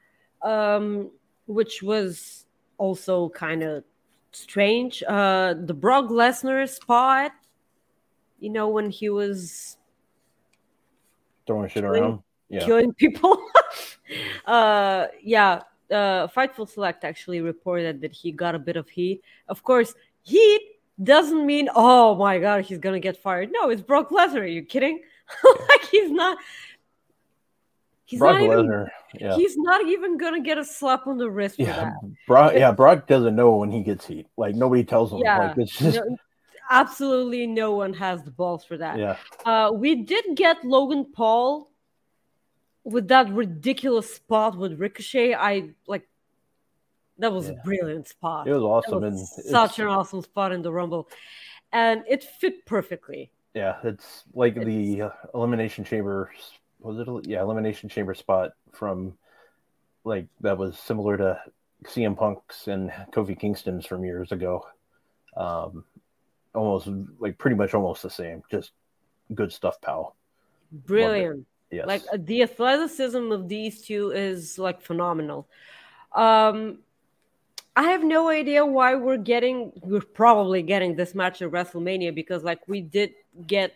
[SPEAKER 4] which was also kind of strange. The Brock Lesnar spot, when he was
[SPEAKER 3] throwing shit around,
[SPEAKER 4] killing people. Fightful Select actually reported that he got a bit of heat. Of course, heat doesn't mean, oh my god, he's gonna get fired. No, it's Brock Lesnar. Are you kidding? Like he's not
[SPEAKER 3] Lesnar.
[SPEAKER 4] He's not even gonna get a slap on the wrist for that.
[SPEAKER 3] Brock doesn't know when he gets heat. Like nobody tells him.
[SPEAKER 4] Yeah,
[SPEAKER 3] like, it's just...
[SPEAKER 4] absolutely no one has the balls for that.
[SPEAKER 3] Yeah.
[SPEAKER 4] We did get Logan Paul with that ridiculous spot with Ricochet. That was a brilliant spot.
[SPEAKER 3] It was awesome.
[SPEAKER 4] Such an awesome spot in the Rumble. And it fit perfectly.
[SPEAKER 3] Yeah, it's like the Elimination Chamber. Was it? Elimination Chamber spot from that was similar to CM Punk's and Kofi Kingston's from years ago. Almost pretty much almost the same. Just good stuff, pal.
[SPEAKER 4] Brilliant.
[SPEAKER 3] Yes.
[SPEAKER 4] Like the athleticism of these two is phenomenal. I have no idea why we're probably getting this match at WrestleMania because we did get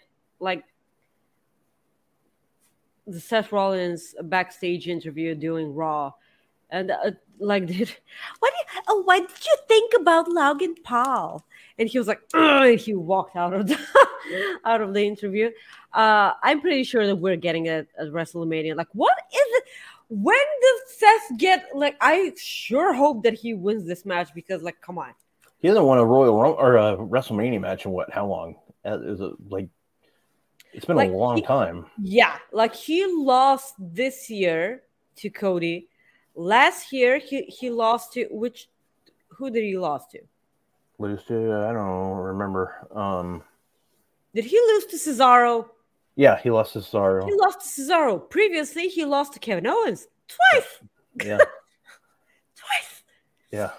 [SPEAKER 4] the Seth Rollins backstage interview doing Raw, and why did you think about Logan Paul? And he was like, and he walked out of the interview. I'm pretty sure that we're getting it at WrestleMania. What is it? When does Seth get I sure hope that he wins this match because come on.
[SPEAKER 3] He hasn't won a Royal Rumble or a WrestleMania match in how long? Is it it's been a long time.
[SPEAKER 4] Yeah, he lost this year to Cody. Last year he lost to who did he lose to?
[SPEAKER 3] Lose to I don't remember.
[SPEAKER 4] Did he lose to Cesaro?
[SPEAKER 3] Yeah, he lost to Cesaro.
[SPEAKER 4] He lost to Cesaro. Previously, he lost to Kevin Owens twice.
[SPEAKER 3] Yeah.
[SPEAKER 4] Twice.
[SPEAKER 3] Yeah.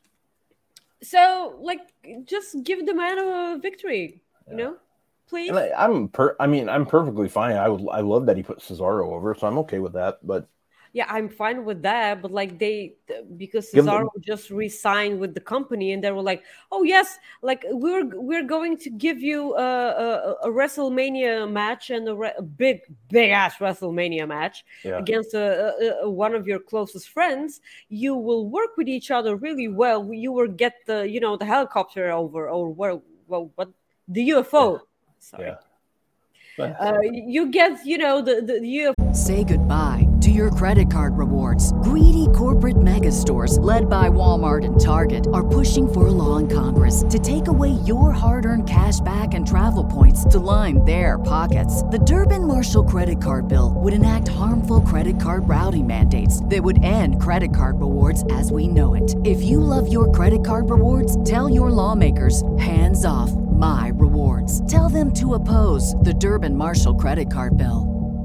[SPEAKER 4] So, just give the man a victory, please.
[SPEAKER 3] And I'm perfectly fine. I love that he put Cesaro over, so I'm okay with that. But
[SPEAKER 4] yeah, I'm fine with that. But because Cesaro just re-signed with the company, and they were like, "Oh yes, we're going to give you a WrestleMania match and a big ass WrestleMania match against one of your closest friends. You will work with each other really well. You will get the the helicopter over or what the UFO."
[SPEAKER 3] Yeah.
[SPEAKER 4] Sorry. You get the UFO.
[SPEAKER 1] Say goodbye to your credit card rewards. Greedy corporate mega stores, led by Walmart and Target, are pushing for a law in Congress to take away your hard-earned cash back and travel points to line their pockets. The Durbin-Marshall credit card bill would enact harmful credit card routing mandates that would end credit card rewards as we know it. If you love your credit card rewards, tell your lawmakers, hands off my rewards. Tell them to oppose the Durbin-Marshall credit card bill.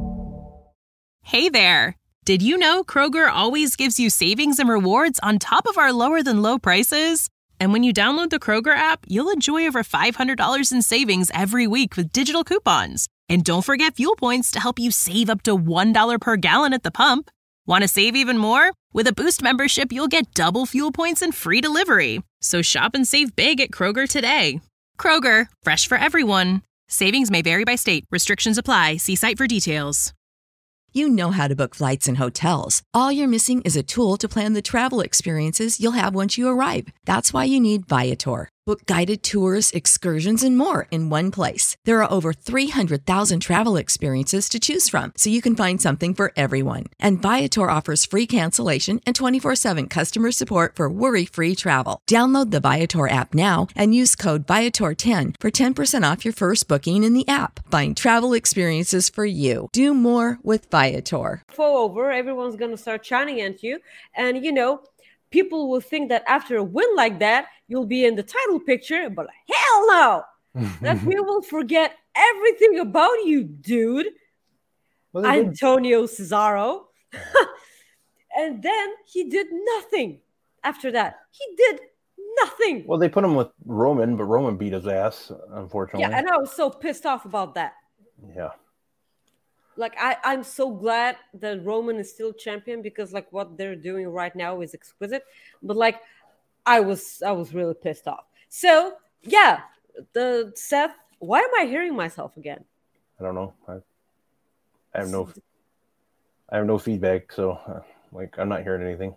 [SPEAKER 2] Hey there! Did you know Kroger always gives you savings and rewards on top of our lower than low prices? And when you download the Kroger app, you'll enjoy over $500 in savings every week with digital coupons. And don't forget fuel points to help you save up to $1 per gallon at the pump. Want to save even more? With a Boost membership, you'll get double fuel points and free delivery. So shop and save big at Kroger today. Kroger, fresh for everyone. Savings may vary by state. Restrictions apply. See site for details.
[SPEAKER 5] You know how to book flights and hotels. All you're missing is a tool to plan the travel experiences you'll have once you arrive. That's why you need Viator. Book guided tours, excursions, and more in one place. There are over 300,000 travel experiences to choose from, so you can find something for everyone. And Viator offers free cancellation and 24/7 customer support for worry-free travel. Download the Viator app now and use code Viator10 for 10% off your first booking in the app. Find travel experiences for you. Do more with Viator.
[SPEAKER 4] Fall over, everyone's gonna start chanting at you, and people will think that after a win like that, you'll be in the title picture, but hell no! That we will forget everything about you, dude. Well, Antonio Cesaro. And then he did nothing after that. He did nothing.
[SPEAKER 3] Well, they put him with Roman, but Roman beat his ass, unfortunately.
[SPEAKER 4] Yeah, and I was so pissed off about that.
[SPEAKER 3] Yeah.
[SPEAKER 4] Like, I'm so glad that Roman is still champion, because like what they're doing right now is exquisite. But like, I was really pissed off. So yeah, the Seth. Why am I hearing myself again?
[SPEAKER 3] I don't know. I have no feedback, so I'm not hearing anything.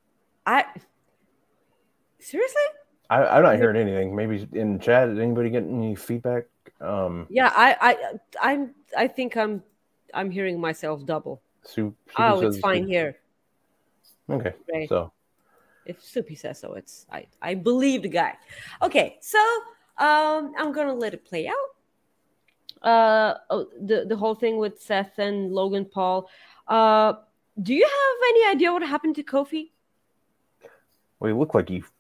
[SPEAKER 4] Seriously?
[SPEAKER 3] I'm not hearing anything. Maybe in chat, did anybody get any feedback?
[SPEAKER 4] Yeah, I think I'm hearing myself double. It's fine here.
[SPEAKER 3] Okay,
[SPEAKER 4] right.
[SPEAKER 3] So
[SPEAKER 4] if Soupy says so, I believe the guy. Okay, so I'm gonna let it play out. The whole thing with Seth and Logan Paul. Do you have any idea what happened to Kofi?
[SPEAKER 3] Well, he looked like he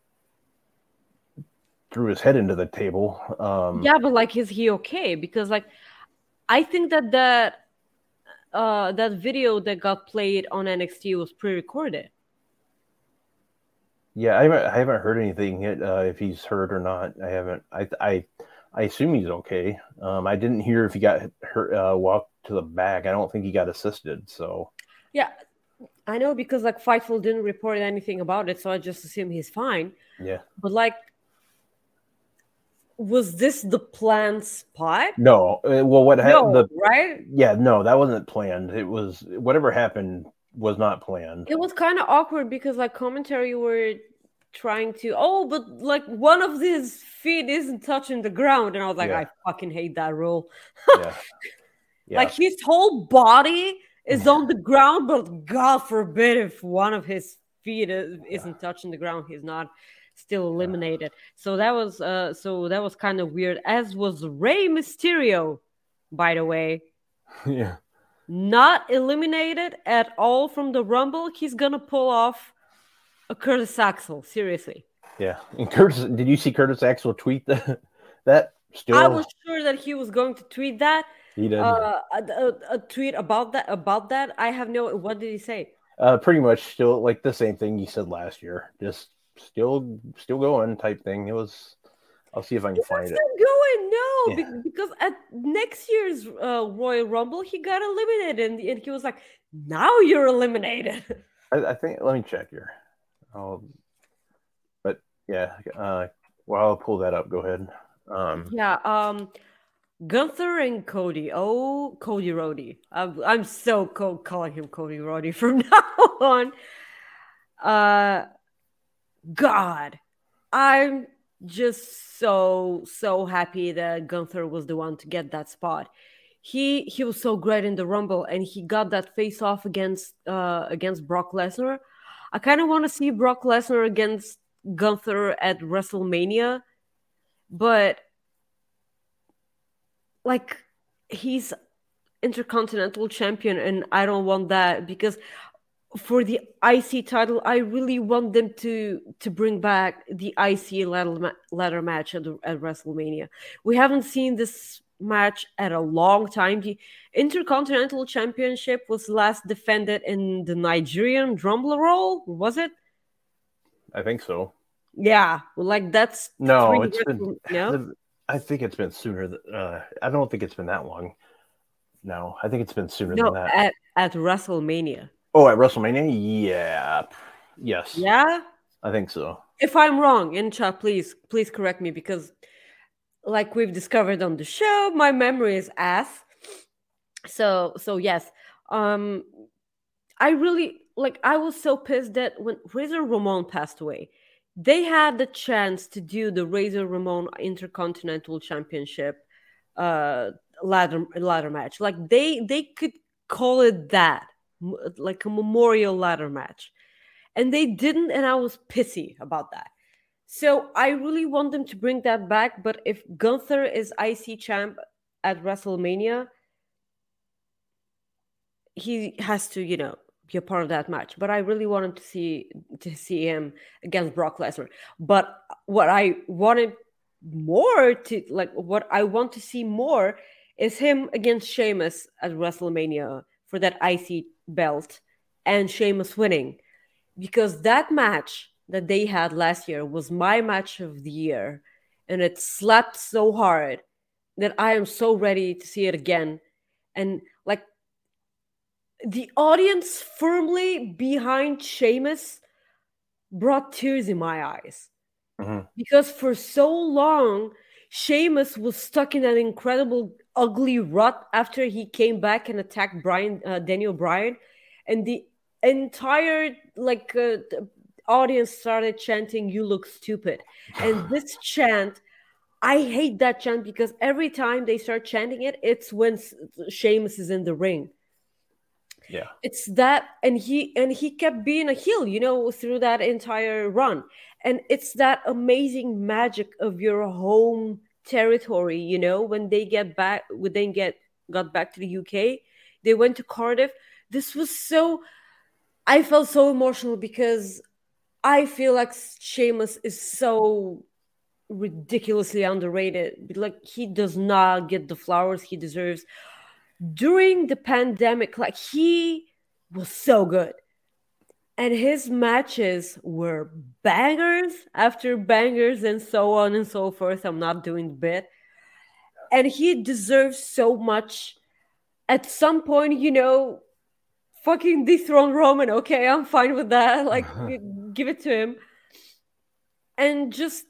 [SPEAKER 3] threw his head into the table.
[SPEAKER 4] Yeah, but like, is he okay? Because like, I think that video that got played on NXT was pre-recorded.
[SPEAKER 3] Yeah, I haven't heard anything yet. If he's hurt or not, I haven't. I assume he's okay. I didn't hear if he got hurt, walked to the back. I don't think he got assisted. So
[SPEAKER 4] yeah, I know, because like Fightful didn't report anything about it, so I just assume he's fine.
[SPEAKER 3] Yeah,
[SPEAKER 4] but like, was this the planned spot?
[SPEAKER 3] No. Well, what happened?
[SPEAKER 4] No, right?
[SPEAKER 3] Yeah, no, that wasn't planned. It was whatever happened was not planned.
[SPEAKER 4] It was kind of awkward because like commentary were trying to, but like one of his feet isn't touching the ground, and I was like, I fucking hate that rule. Yeah. Like his whole body is on the ground, but God forbid if one of his feet isn't touching the ground, he's not still eliminated. So that was kind of weird, as was Rey Mysterio, by the way.
[SPEAKER 3] Yeah.
[SPEAKER 4] Not eliminated at all from the Rumble. He's gonna pull off a Curtis Axel, seriously.
[SPEAKER 3] Yeah. And Curtis, did you see Curtis Axel tweet that? Still,
[SPEAKER 4] I was sure that he was going to tweet that.
[SPEAKER 3] He did.
[SPEAKER 4] A tweet about that. I have no. What did he say?
[SPEAKER 3] Pretty much still like the same thing he said last year. Just still going type thing. It was. I'll see if I can find it.
[SPEAKER 4] Still going? No, because at next year's Royal Rumble, he got eliminated, and he was like, "Now you're eliminated."
[SPEAKER 3] I think. Let me check here. But yeah. While I'll pull that up, go ahead.
[SPEAKER 4] Gunther and Cody. Oh, Cody Rhodey. I'm so calling him Cody Rhodey from now on. God, I'm just so happy that Gunther was the one to get that spot. he was so great in the Rumble, and he got that face off against Brock Lesnar. I kind of want to see Brock Lesnar against Gunther at WrestleMania, but like he's Intercontinental Champion, and I don't want that, because for the IC title, I really want them to bring back the IC ladder match at WrestleMania. We haven't seen this match at a long time. The Intercontinental Championship was last defended in the Nigerian Drum Roll, was it?
[SPEAKER 3] I think so.
[SPEAKER 4] Yeah, like that's
[SPEAKER 3] no. I think it's been sooner. I don't think it's been that long. No, I think it's been sooner than that.
[SPEAKER 4] At WrestleMania.
[SPEAKER 3] Oh, at WrestleMania? Yeah. Yes.
[SPEAKER 4] Yeah?
[SPEAKER 3] I think so.
[SPEAKER 4] If I'm wrong, in chat, please correct me, because like we've discovered on the show, my memory is ass. So yes. I was so pissed that when Razor Ramon passed away, they had the chance to do the Razor Ramon Intercontinental Championship ladder match. Like they could call it that, like a memorial ladder match, and they didn't, and I was pissy about that. So I really want them to bring that back. But if Gunther is IC champ at WrestleMania, he has to, be a part of that match. But I really wanted to see him against Brock Lesnar. But what I want to see more is him against Sheamus at WrestleMania for that IC belt, and Sheamus winning, because that match that they had last year was my match of the year, and it slapped so hard that I am so ready to see it again. And like the audience firmly behind Sheamus brought tears in my eyes, because for so long Sheamus was stuck in an incredible ugly rut after he came back and attacked Daniel Bryan, and the entire audience started chanting, "You look stupid." And this chant, I hate that chant, because every time they start chanting it, it's when Sheamus is in the ring.
[SPEAKER 3] Yeah,
[SPEAKER 4] it's that, and he kept being a heel, through that entire run. And it's that amazing magic of your home territory, when they got back to the UK, they went to Cardiff. This was I felt so emotional, because I feel like Sheamus is so ridiculously underrated. Like, he does not get the flowers he deserves. During the pandemic, like, he was so good, and his matches were bangers after bangers, and so on and so forth. I'm not doing the bit. And he deserves so much. At some point, fucking dethrone Roman. Okay, I'm fine with that. Like, give it to him. And just,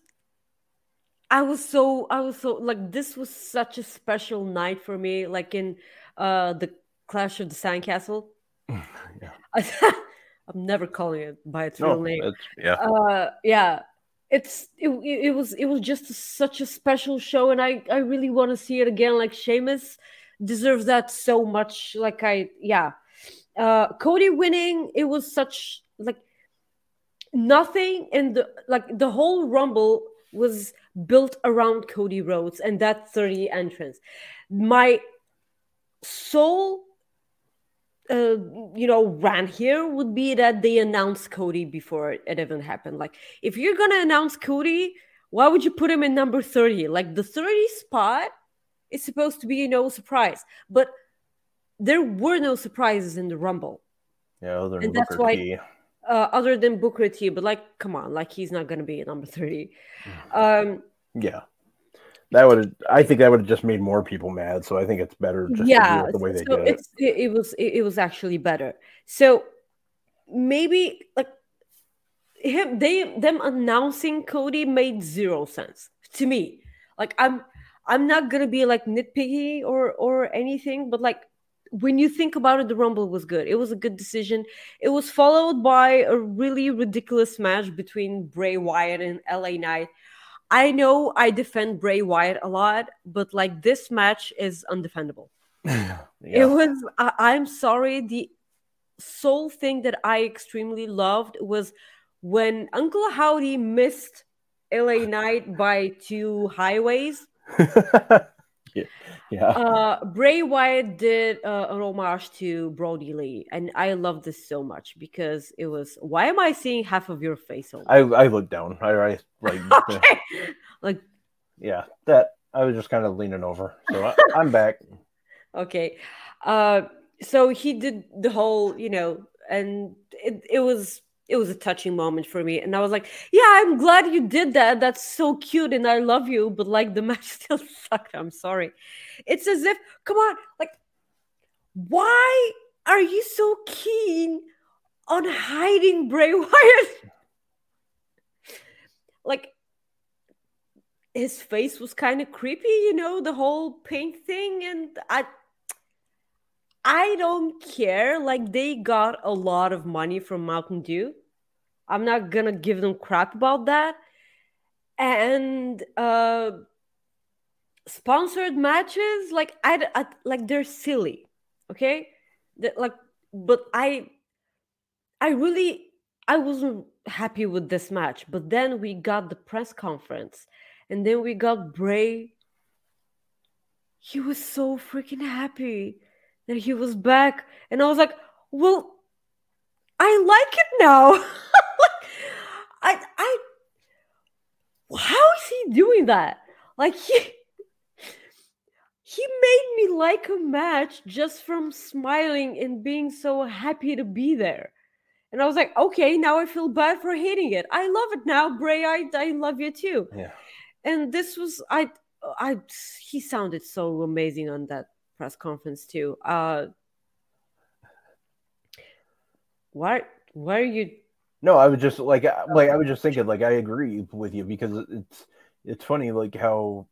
[SPEAKER 4] I was so like, this was such a special night for me. Like in the Clash of the Sandcastle.
[SPEAKER 3] Yeah.
[SPEAKER 4] I'm never calling it by its real name.
[SPEAKER 3] Yeah.
[SPEAKER 4] It was just such a special show, and I really want to see it again. Like, Sheamus deserves that so much. Like, Cody winning, it was such, like, nothing in the whole Rumble was built around Cody Rhodes and that 30 entrance. My sole rant here would be that they announced Cody before it even happened. Like, if you're gonna announce Cody, why would you put him in number 30? Like, the 30 spot is supposed to be no surprise, but there were no surprises in the Rumble.
[SPEAKER 3] Yeah, other than Booker T.
[SPEAKER 4] Other than Booker T, but like, come on, like, he's not gonna be at number 30.
[SPEAKER 3] Yeah. I think that would have just made more people mad. So I think it's better just to do it the way they did it.
[SPEAKER 4] It was actually better. So maybe, like, them announcing Cody made zero sense to me. Like, I'm not gonna be like nitpicky or anything, but like, when you think about it, the Rumble was good. It was a good decision. It was followed by a really ridiculous match between Bray Wyatt and LA Knight. I know I defend Bray Wyatt a lot, but like, this match is undefendable. It was, I'm sorry, the sole thing that I extremely loved was when Uncle Howdy missed LA Knight by 2 highways. Bray Wyatt did an homage to Brody Lee, and I love this so much because it was, why am I seeing half of your face only?
[SPEAKER 3] I looked down. I like
[SPEAKER 4] Okay. Like,
[SPEAKER 3] yeah, that I was just kind of leaning over. So I'm back.
[SPEAKER 4] Okay. So he did the whole, and it was a touching moment for me. And I was like, yeah, I'm glad you did that. That's so cute and I love you. But like the match still sucked. I'm sorry. It's as if, come on, like, why are you so keen on hiding Bray Wyatt? Like, his face was kind of creepy, the whole paint thing. And I don't care. Like, they got a lot of money from Mountain Dew. I'm not gonna give them crap about that. And sponsored matches, like I like, they're silly. Okay, but I wasn't happy with this match. But then we got the press conference, and then we got Bray. He was so freaking happy that he was back, and I was like, well, I like it now. How is he doing that? Like, he made me like a match just from smiling and being so happy to be there. And I was like, okay, now I feel bad for hating it. I love it now, Bray. I love you too.
[SPEAKER 3] Yeah.
[SPEAKER 4] And this was he sounded so amazing on that press conference too. Why are you?
[SPEAKER 3] No, I was just like I was just thinking, like, I agree with you because it's funny, like how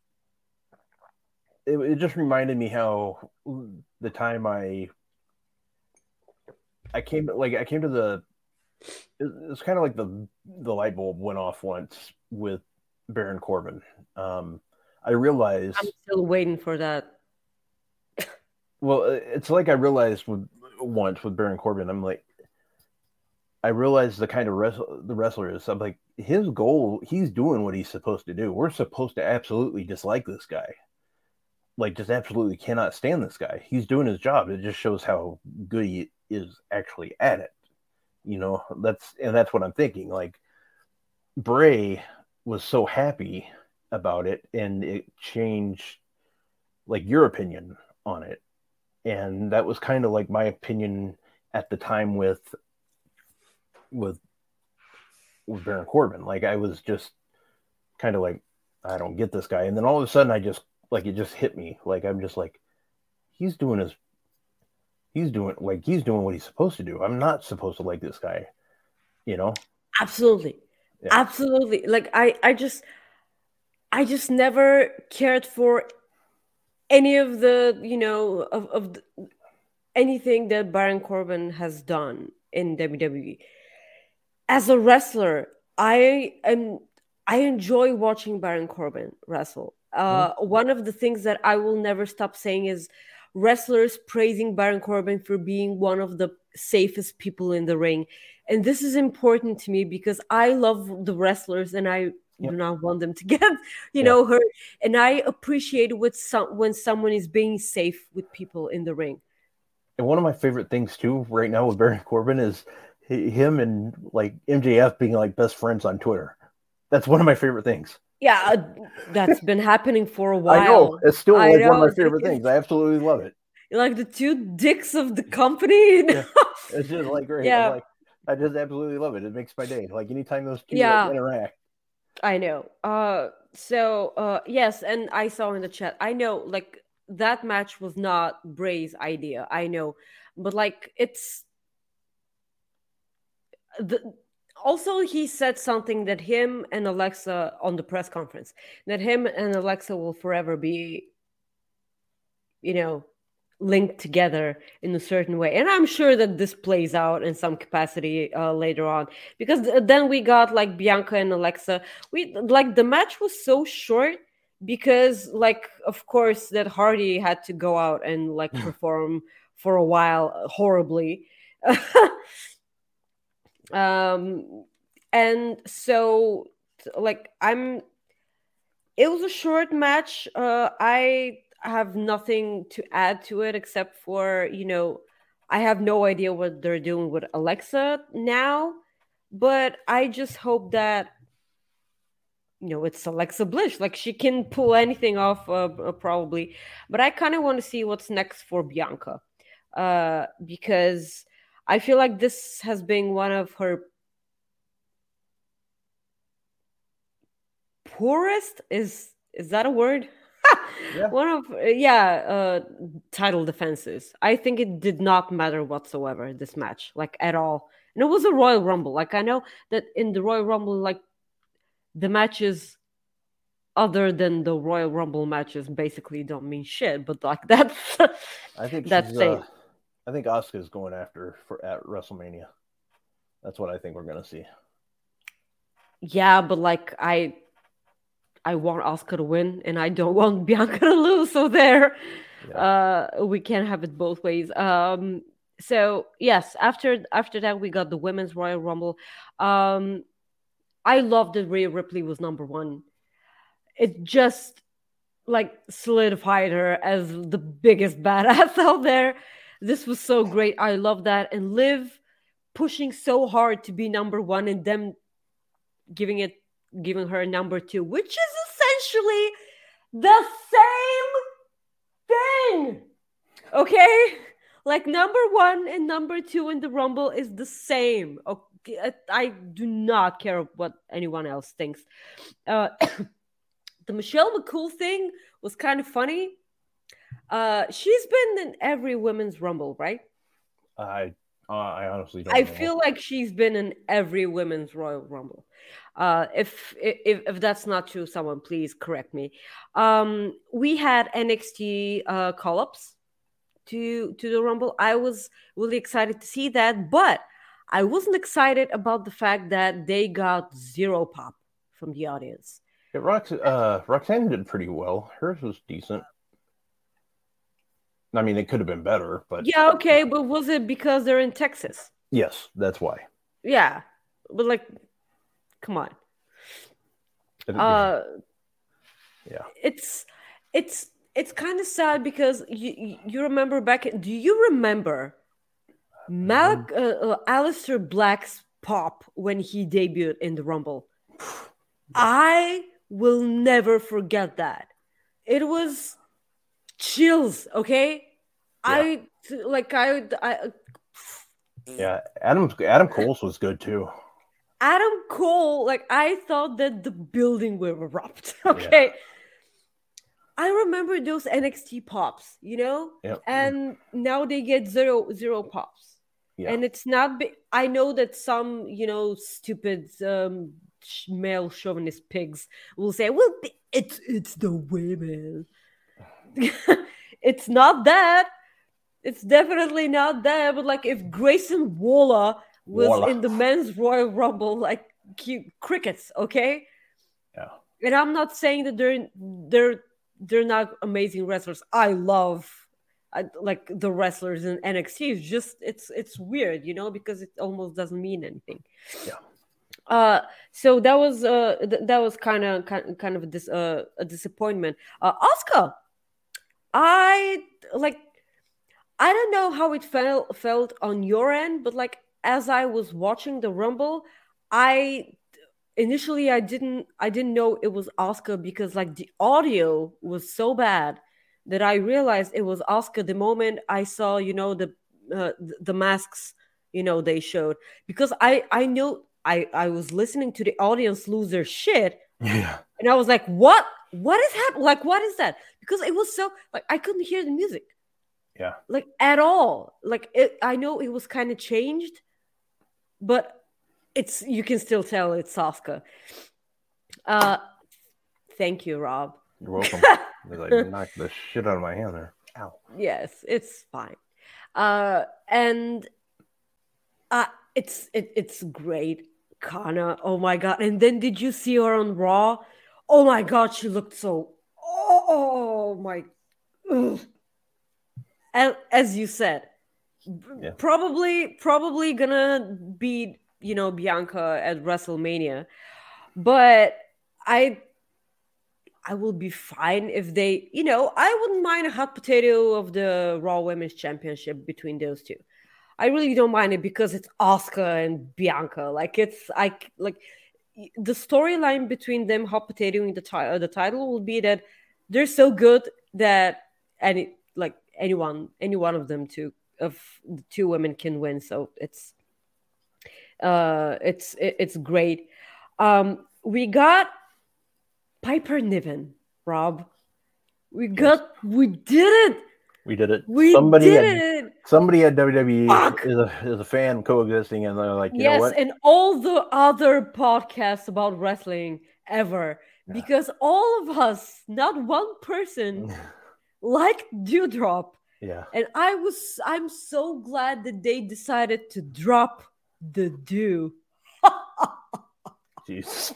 [SPEAKER 3] it just reminded me how the time I came to the, it's kind of like the light bulb went off once with Baron Corbin. I realized
[SPEAKER 4] I'm still waiting for that.
[SPEAKER 3] Well, it's like I realized once with Baron Corbin, I'm like, I realized the kind of the wrestler is. I'm like, his goal, he's doing what he's supposed to do. We're supposed to absolutely dislike this guy. Like, just absolutely cannot stand this guy. He's doing his job. It just shows how good he is actually at it. That's what I'm thinking. Like, Bray was so happy about it, and it changed, like, your opinion on it. And that was kind of like my opinion at the time with Baron Corbin. Like, I was just kind of like, I don't get this guy. And then all of a sudden it just hit me. Like, I'm just like, he's doing what he's supposed to do. I'm not supposed to like this guy,
[SPEAKER 4] Absolutely. Yeah. Absolutely. Like, I just never cared for any of the, of anything that Baron Corbin has done in WWE. As a wrestler, I enjoy watching Baron Corbin wrestle. One of the things that I will never stop saying is wrestlers praising Baron Corbin for being one of the safest people in the ring. And this is important to me because I love the wrestlers and I do not want them to get, hurt. And I appreciate when someone is being safe with people in the ring.
[SPEAKER 3] And one of my favorite things too right now with Baron Corbin is him and like MJF being like best friends on Twitter. That's one of my favorite things.
[SPEAKER 4] Yeah, that's been happening for a while.
[SPEAKER 3] I know. It's still one of my favorite things. I absolutely love it.
[SPEAKER 4] Like the two dicks of the company.
[SPEAKER 3] Yeah. It's just like great.
[SPEAKER 4] Yeah.
[SPEAKER 3] I just absolutely love it. It makes my day. Like anytime those two interact.
[SPEAKER 4] I know. Yes, and I saw in the chat. I know, like, that match was not Bray's idea. I know, but like also, he said something that him and Alexa on the press conference, that him and Alexa will forever be, linked together in a certain way. And I'm sure that this plays out in some capacity later on, because then we got like Bianca and Alexa. The match was so short because like of course that Hardy had to go out and like perform for a while horribly. And so like it was a short match. I have nothing to add to it except for, I have no idea what they're doing with Alexa now, but I just hope that it's Alexa Bliss. Like she can pull anything off, probably. But I kind of want to see what's next for Bianca, because I feel like this has been one of her poorest. Is that a word?
[SPEAKER 3] Yeah.
[SPEAKER 4] One of title defenses. I think it did not matter whatsoever this match, like at all. And it was a Royal Rumble. Like I know that in the Royal Rumble, like the matches other than the Royal Rumble matches basically don't mean shit. But like that's
[SPEAKER 3] I think
[SPEAKER 4] that's
[SPEAKER 3] I think Asuka's going after at WrestleMania. That's what I think we're gonna see.
[SPEAKER 4] Yeah, but like I want Asuka to win, and I don't want Bianca to lose. So there, we can't have it both ways. So yes, after that, we got the Women's Royal Rumble. I love that Rhea Ripley was number one. It just like solidified her as the biggest badass out there. This was so great. I love that. And Liv pushing so hard to be number one, and them giving her number two, which is essentially the same thing. Okay? Like number one and number two in the Rumble is the same. Okay? I do not care what anyone else thinks. The Michelle McCool thing was kind of funny. She's been in every women's Rumble, right?
[SPEAKER 3] I honestly don't.
[SPEAKER 4] I feel like she's been in every women's Royal Rumble. If that's not true, someone please correct me. We had NXT call-ups to the Rumble. I was really excited to see that, but I wasn't excited about the fact that they got zero pop from the audience.
[SPEAKER 3] Yeah, Roxanne did pretty well. Hers was decent. I mean, it could have been better, but
[SPEAKER 4] yeah, okay. But was it because they're in Texas?
[SPEAKER 3] Yes, that's why.
[SPEAKER 4] Yeah, but like, come on.
[SPEAKER 3] Yeah,
[SPEAKER 4] it's kind of sad because you remember back. Do you remember Aleister Black's pop when he debuted in the Rumble? I will never forget that. It was chills, okay?
[SPEAKER 3] Yeah. Adam Cole's was good too.
[SPEAKER 4] Adam Cole, like I thought that the building will erupt. Okay. Yeah. I remember those NXT pops,
[SPEAKER 3] Yep.
[SPEAKER 4] And now they get zero pops. Yeah. And it's not I know that some, stupid male chauvinist pigs will say, well, it's the women. It's not that. It's definitely not that. But like if Grayson Waller was in the men's Royal Rumble, like crickets, okay?
[SPEAKER 3] Yeah.
[SPEAKER 4] And I'm not saying that they're not amazing wrestlers. I love like the wrestlers in NXT. It's just it's weird, because it almost doesn't mean anything.
[SPEAKER 3] Yeah.
[SPEAKER 4] So that was kind of a disappointment. Asuka, I don't know how it felt on your end, but like as I was watching the Rumble, initially I didn't know it was Asuka because like the audio was so bad that I realized it was Asuka the moment I saw the masks they showed, because I know I was listening to the audience lose their shit.
[SPEAKER 3] Yeah.
[SPEAKER 4] And I was like, what is happening? Like, what is that? Because it was so like I couldn't hear the music.
[SPEAKER 3] Yeah.
[SPEAKER 4] Like at all. Like I know it was kind of changed, but you can still tell it's Asuka. Thank you, Rob.
[SPEAKER 3] You're welcome. Like knocked the shit out of my hand there. Ow.
[SPEAKER 4] Yes, it's fine. And it's great. Kana, oh my god. And then did you see her on Raw? Oh my god, she looked so Oh my. Ugh. And as you said,
[SPEAKER 3] Yeah.
[SPEAKER 4] probably gonna beat Bianca at WrestleMania, but I will be fine if they, I wouldn't mind a hot potato of the Raw Women's Championship between those two. I really don't mind it because it's Asuka and Bianca. Like the storyline between them hot potatoing the title will be that they're so good that any one of them of the two women can win. So it's great. We got Piper Niven, Rob. We did it.
[SPEAKER 3] We did it.
[SPEAKER 4] We did it.
[SPEAKER 3] Somebody at WWE
[SPEAKER 4] Fuck.
[SPEAKER 3] is a fan coexisting, and they're like, you know
[SPEAKER 4] Yes,
[SPEAKER 3] what?
[SPEAKER 4] and all the other podcasts about wrestling ever, because all of us, not one person, liked Dewdrop.
[SPEAKER 3] Yeah.
[SPEAKER 4] And I'm so glad that they decided to drop the dew.
[SPEAKER 3] Jesus,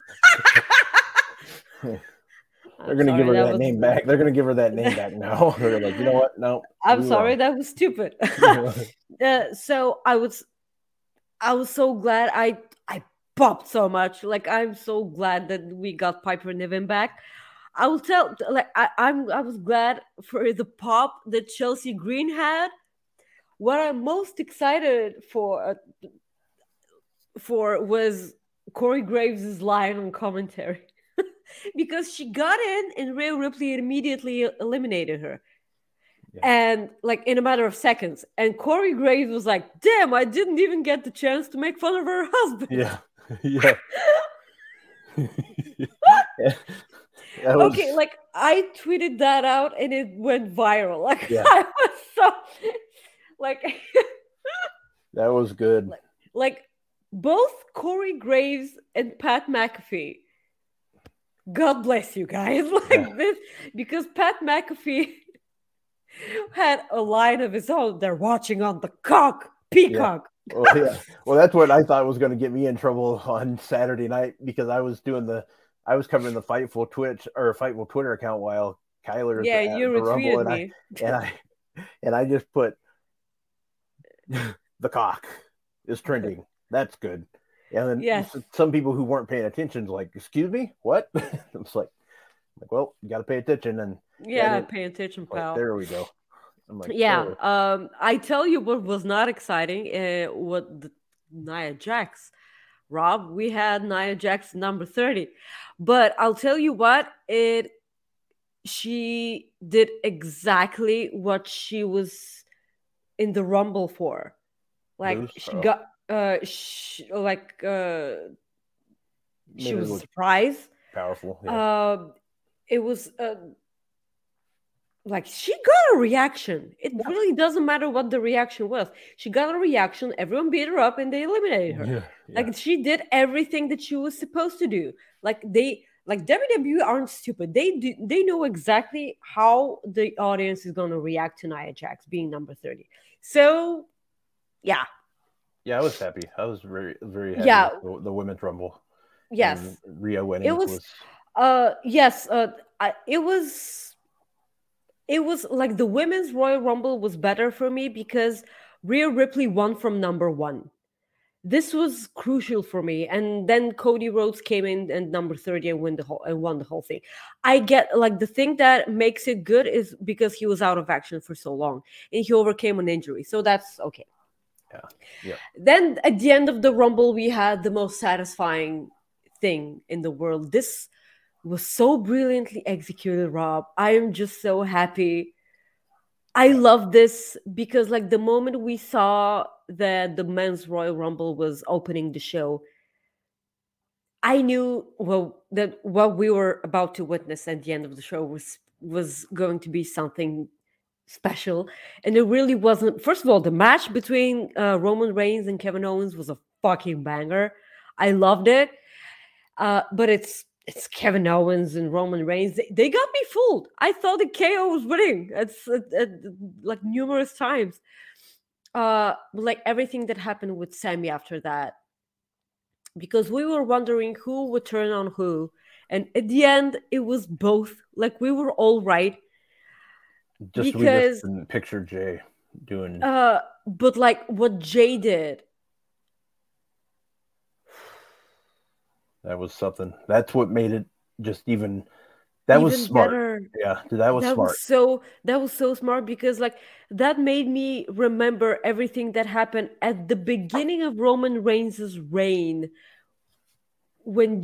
[SPEAKER 3] they're going to give her that name back. They're going to give her that name back now. They're like, you know what? No.
[SPEAKER 4] I'm sorry, that was stupid. So I was so glad. I popped so much. Like, I'm so glad that we got Piper Niven back. I will tell. Like, I was glad for the pop that Chelsea Green had. What I'm most excited for was Corey Graves' line on commentary. Because she got in and Rhea Ripley immediately eliminated her. Yeah. And like in a matter of seconds. And Corey Graves was like, damn, I didn't even get the chance to make fun of her husband.
[SPEAKER 3] Yeah. Yeah.
[SPEAKER 4] Okay, like I tweeted that out and it went viral. Like I was so like
[SPEAKER 3] that was good.
[SPEAKER 4] Like both Corey Graves and Pat McAfee. God bless you guys. This, because Pat McAfee had a line of his own. They're watching on the Peacock.
[SPEAKER 3] Yeah. Well, that's what I thought was going to get me in trouble on Saturday night because I was covering the Fightful Twitter account while Kyler.
[SPEAKER 4] Yeah, you retweeted me.
[SPEAKER 3] And I just put the cock is trending. That's good. And then some people who weren't paying attention like, excuse me, what? It's like, well, you got to pay attention. And
[SPEAKER 4] pay attention, pal.
[SPEAKER 3] There we go. I'm like,
[SPEAKER 4] I tell you what was not exciting. Nia Jax, Rob. We had Nia Jax number 30, but I'll tell you what, she did exactly what she was in the Rumble for. Like she got. She was surprised.
[SPEAKER 3] Powerful. Yeah.
[SPEAKER 4] It was like she got a reaction. It really doesn't matter what the reaction was. She got a reaction. Everyone beat her up and they eliminated her. Yeah. Like she did everything that she was supposed to do. Like WWE aren't stupid. They know exactly how the audience is going to react to Nia Jax being number 30. So, yeah.
[SPEAKER 3] Yeah, I was happy. I was very, very happy with the Women's Rumble.
[SPEAKER 4] Yes.
[SPEAKER 3] And Rhea winning.
[SPEAKER 4] It was like the Women's Royal Rumble was better for me because Rhea Ripley won from number 1. This was crucial for me. And then Cody Rhodes came in and number 30 and won the whole thing. I get like the thing that makes it good is because he was out of action for so long and he overcame an injury. So that's okay.
[SPEAKER 3] Yeah.
[SPEAKER 4] Then at the end of the Rumble, we had the most satisfying thing in the world. This was so brilliantly executed, Rob. I am just so happy. I love this because like the moment we saw that the Men's Royal Rumble was opening the show, I knew that what we were about to witness at the end of the show was going to be something special. And it really wasn't. First of all, the match between Roman Reigns and Kevin Owens was a fucking banger. I loved it. But it's Kevin Owens and Roman Reigns. They got me fooled. I thought that KO was winning. It's like numerous times. Like everything that happened with Sami after that, because we were wondering who would turn on who, And at the end, it was both. Like, we were all right.
[SPEAKER 3] We just didn't picture Jay doing.
[SPEAKER 4] But like what Jay did.
[SPEAKER 3] That was something. That's what made it just even. That
[SPEAKER 4] even
[SPEAKER 3] was smart.
[SPEAKER 4] Better.
[SPEAKER 3] Yeah, that was smart.
[SPEAKER 4] That was so smart because like that made me remember everything that happened at the beginning of Roman Reigns' reign, when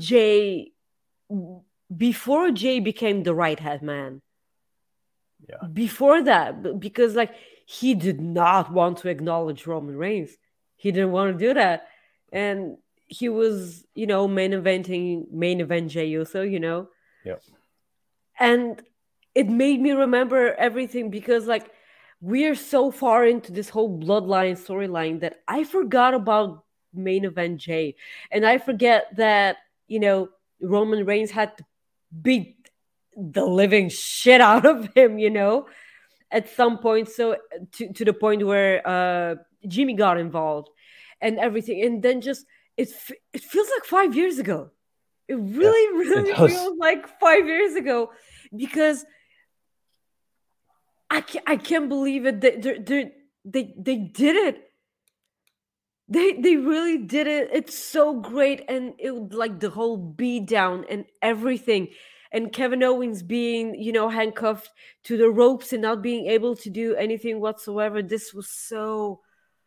[SPEAKER 4] before Jay became the right hand man.
[SPEAKER 3] Yeah.
[SPEAKER 4] Before that, because like he did not want to acknowledge Roman Reigns. He didn't want to do that. And he was, main event Jey Uso,
[SPEAKER 3] Yep.
[SPEAKER 4] And it made me remember everything because like we are so far into this whole bloodline storyline that I forgot about main event Jay. And I forget that, Roman Reigns had to beat the living shit out of him, at some point. So to the point where Jimmy got involved and everything. And then just, it feels like 5 years ago. It really feels like 5 years ago because I can't believe it. They did it. They really did it. It's so great. And it was like the whole beat down and everything. And Kevin Owens being, handcuffed to the ropes and not being able to do anything whatsoever. This was so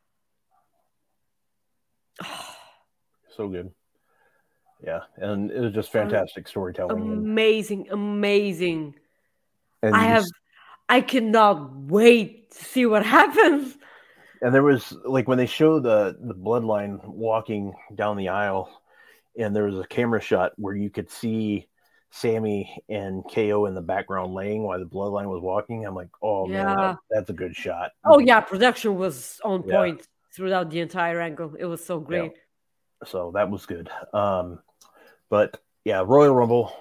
[SPEAKER 3] good. Yeah, and it was just fantastic storytelling.
[SPEAKER 4] Amazing. And I cannot wait to see what happens.
[SPEAKER 3] And there was like when they show the bloodline walking down the aisle, and there was a camera shot where you could see Sammy and KO in the background laying while the bloodline was walking. I'm like, oh man, that's a good shot.
[SPEAKER 4] Oh yeah, production was on point throughout the entire angle. It was so great.
[SPEAKER 3] Yeah. So that was good. But yeah, Royal Rumble,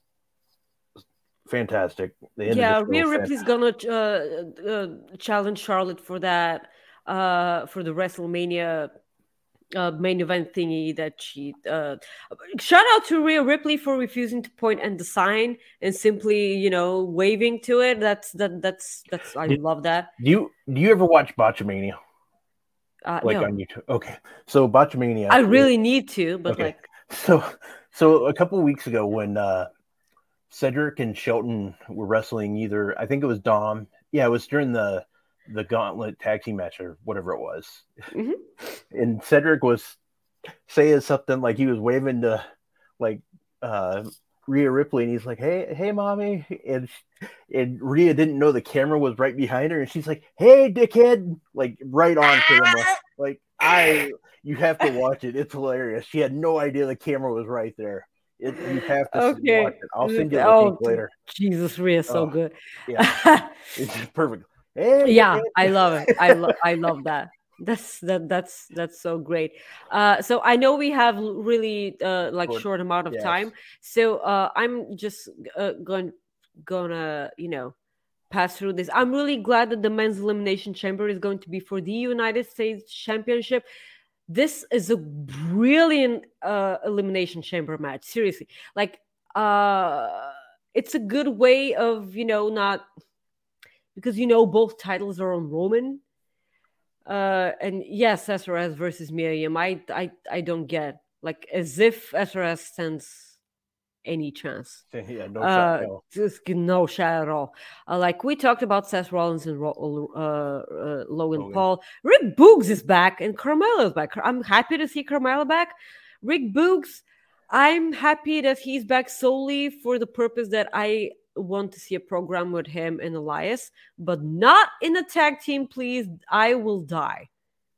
[SPEAKER 3] fantastic.
[SPEAKER 4] Rhea Ripley's gonna challenge Charlotte for that, for the WrestleMania main event thingy that she. Shout out to Rhea Ripley for refusing to point at the sign and simply, waving to it. That's I love that.
[SPEAKER 3] Do you ever watch Botchamania?
[SPEAKER 4] No.
[SPEAKER 3] On YouTube? Okay, so Botchamania.
[SPEAKER 4] I really need to, but
[SPEAKER 3] okay. So a couple of weeks ago when Cedric and Shelton were wrestling, I think it was Dom. Yeah, it was during the Gauntlet tag team match or whatever it was.
[SPEAKER 4] Mm-hmm.
[SPEAKER 3] And Cedric was saying something like he was waving to like Rhea Ripley, and he's like, "Hey, mommy," and Rhea didn't know the camera was right behind her, and she's like, "Hey, dickhead," like right on camera. Like you have to watch it. It's hilarious. She had no idea the camera was right there. You have to watch it. I'll send you the link later.
[SPEAKER 4] Jesus, Rhea's so good.
[SPEAKER 3] Yeah, it's perfect. Hey,
[SPEAKER 4] yeah, I love it. I love that. That's so great. So I know we have really short amount of time. So I'm just gonna pass through this. I'm really glad that the men's elimination chamber is going to be for the United States Championship. This is a brilliant elimination chamber match. Seriously, like it's a good way of not, because both titles are on Roman. And yes, SRS versus Mia Yim. I don't get, like, as if SRS stands any chance.
[SPEAKER 3] Yeah, no shot at all.
[SPEAKER 4] Just no shot at all. Like we talked about Seth Rollins and Logan Paul. Rick Boogs is back and Carmella is back. I'm happy to see Carmella back. Rick Boogs, I'm happy that he's back solely for the purpose that I want to see a program with him and Elias, but not in a tag team, please. I will die.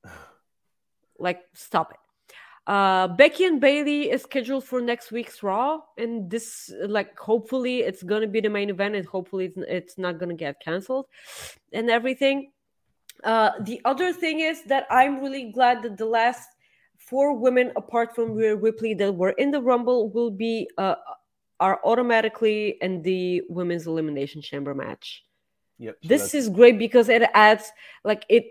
[SPEAKER 4] Like, stop it. Becky and Bayley is scheduled for next week's Raw, and this, like, hopefully it's gonna be the main event, and hopefully it's not gonna get canceled and everything. The other thing is that I'm really glad that the last 4 women, apart from Rhea Ripley, that were in the Rumble will be are automatically in the women's elimination chamber match.
[SPEAKER 3] Yep. So
[SPEAKER 4] this is great because it adds, like, it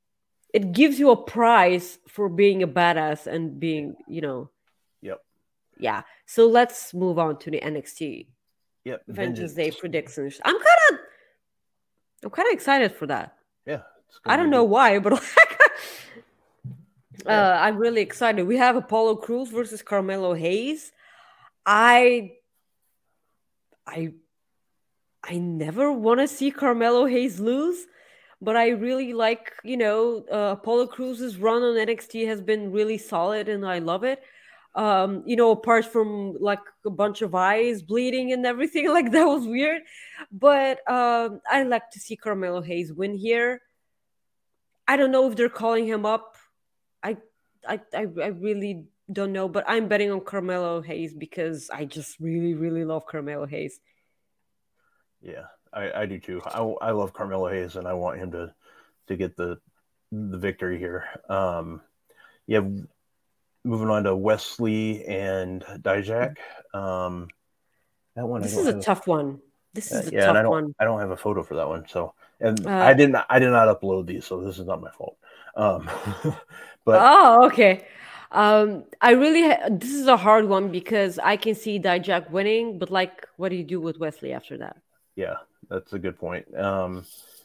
[SPEAKER 4] gives you a prize for being a badass and being,
[SPEAKER 3] Yep.
[SPEAKER 4] Yeah. So let's move on to the NXT
[SPEAKER 3] Yep.
[SPEAKER 4] Vengeance Day predictions. I'm kind of excited for that.
[SPEAKER 3] Yeah.
[SPEAKER 4] I don't know why, but
[SPEAKER 3] Yeah.
[SPEAKER 4] I'm really excited. We have Apollo Crews versus Carmelo Hayes. I never want to see Carmelo Hayes lose, but I really like, Apollo Cruz's run on NXT has been really solid and I love it. Apart from like a bunch of eyes bleeding and everything, like that was weird. But I like to see Carmelo Hayes win here. I don't know if they're calling him up. I I really don't know, but I'm betting on Carmelo Hayes because I just really, really love Carmelo Hayes.
[SPEAKER 3] Yeah, I do too. I love Carmelo Hayes, and I want him to get the victory here. Yeah, moving on to Wesley and Dijak. That one
[SPEAKER 4] This is a tough one. This is a
[SPEAKER 3] yeah, and
[SPEAKER 4] tough one.
[SPEAKER 3] I don't have a photo for that one. So, and I did not upload these, so this is not my fault. But
[SPEAKER 4] okay. I really this is a hard one because I can see Dijak winning, but like, what do you do with Wesley after that?
[SPEAKER 3] Yeah, that's a good point. I'm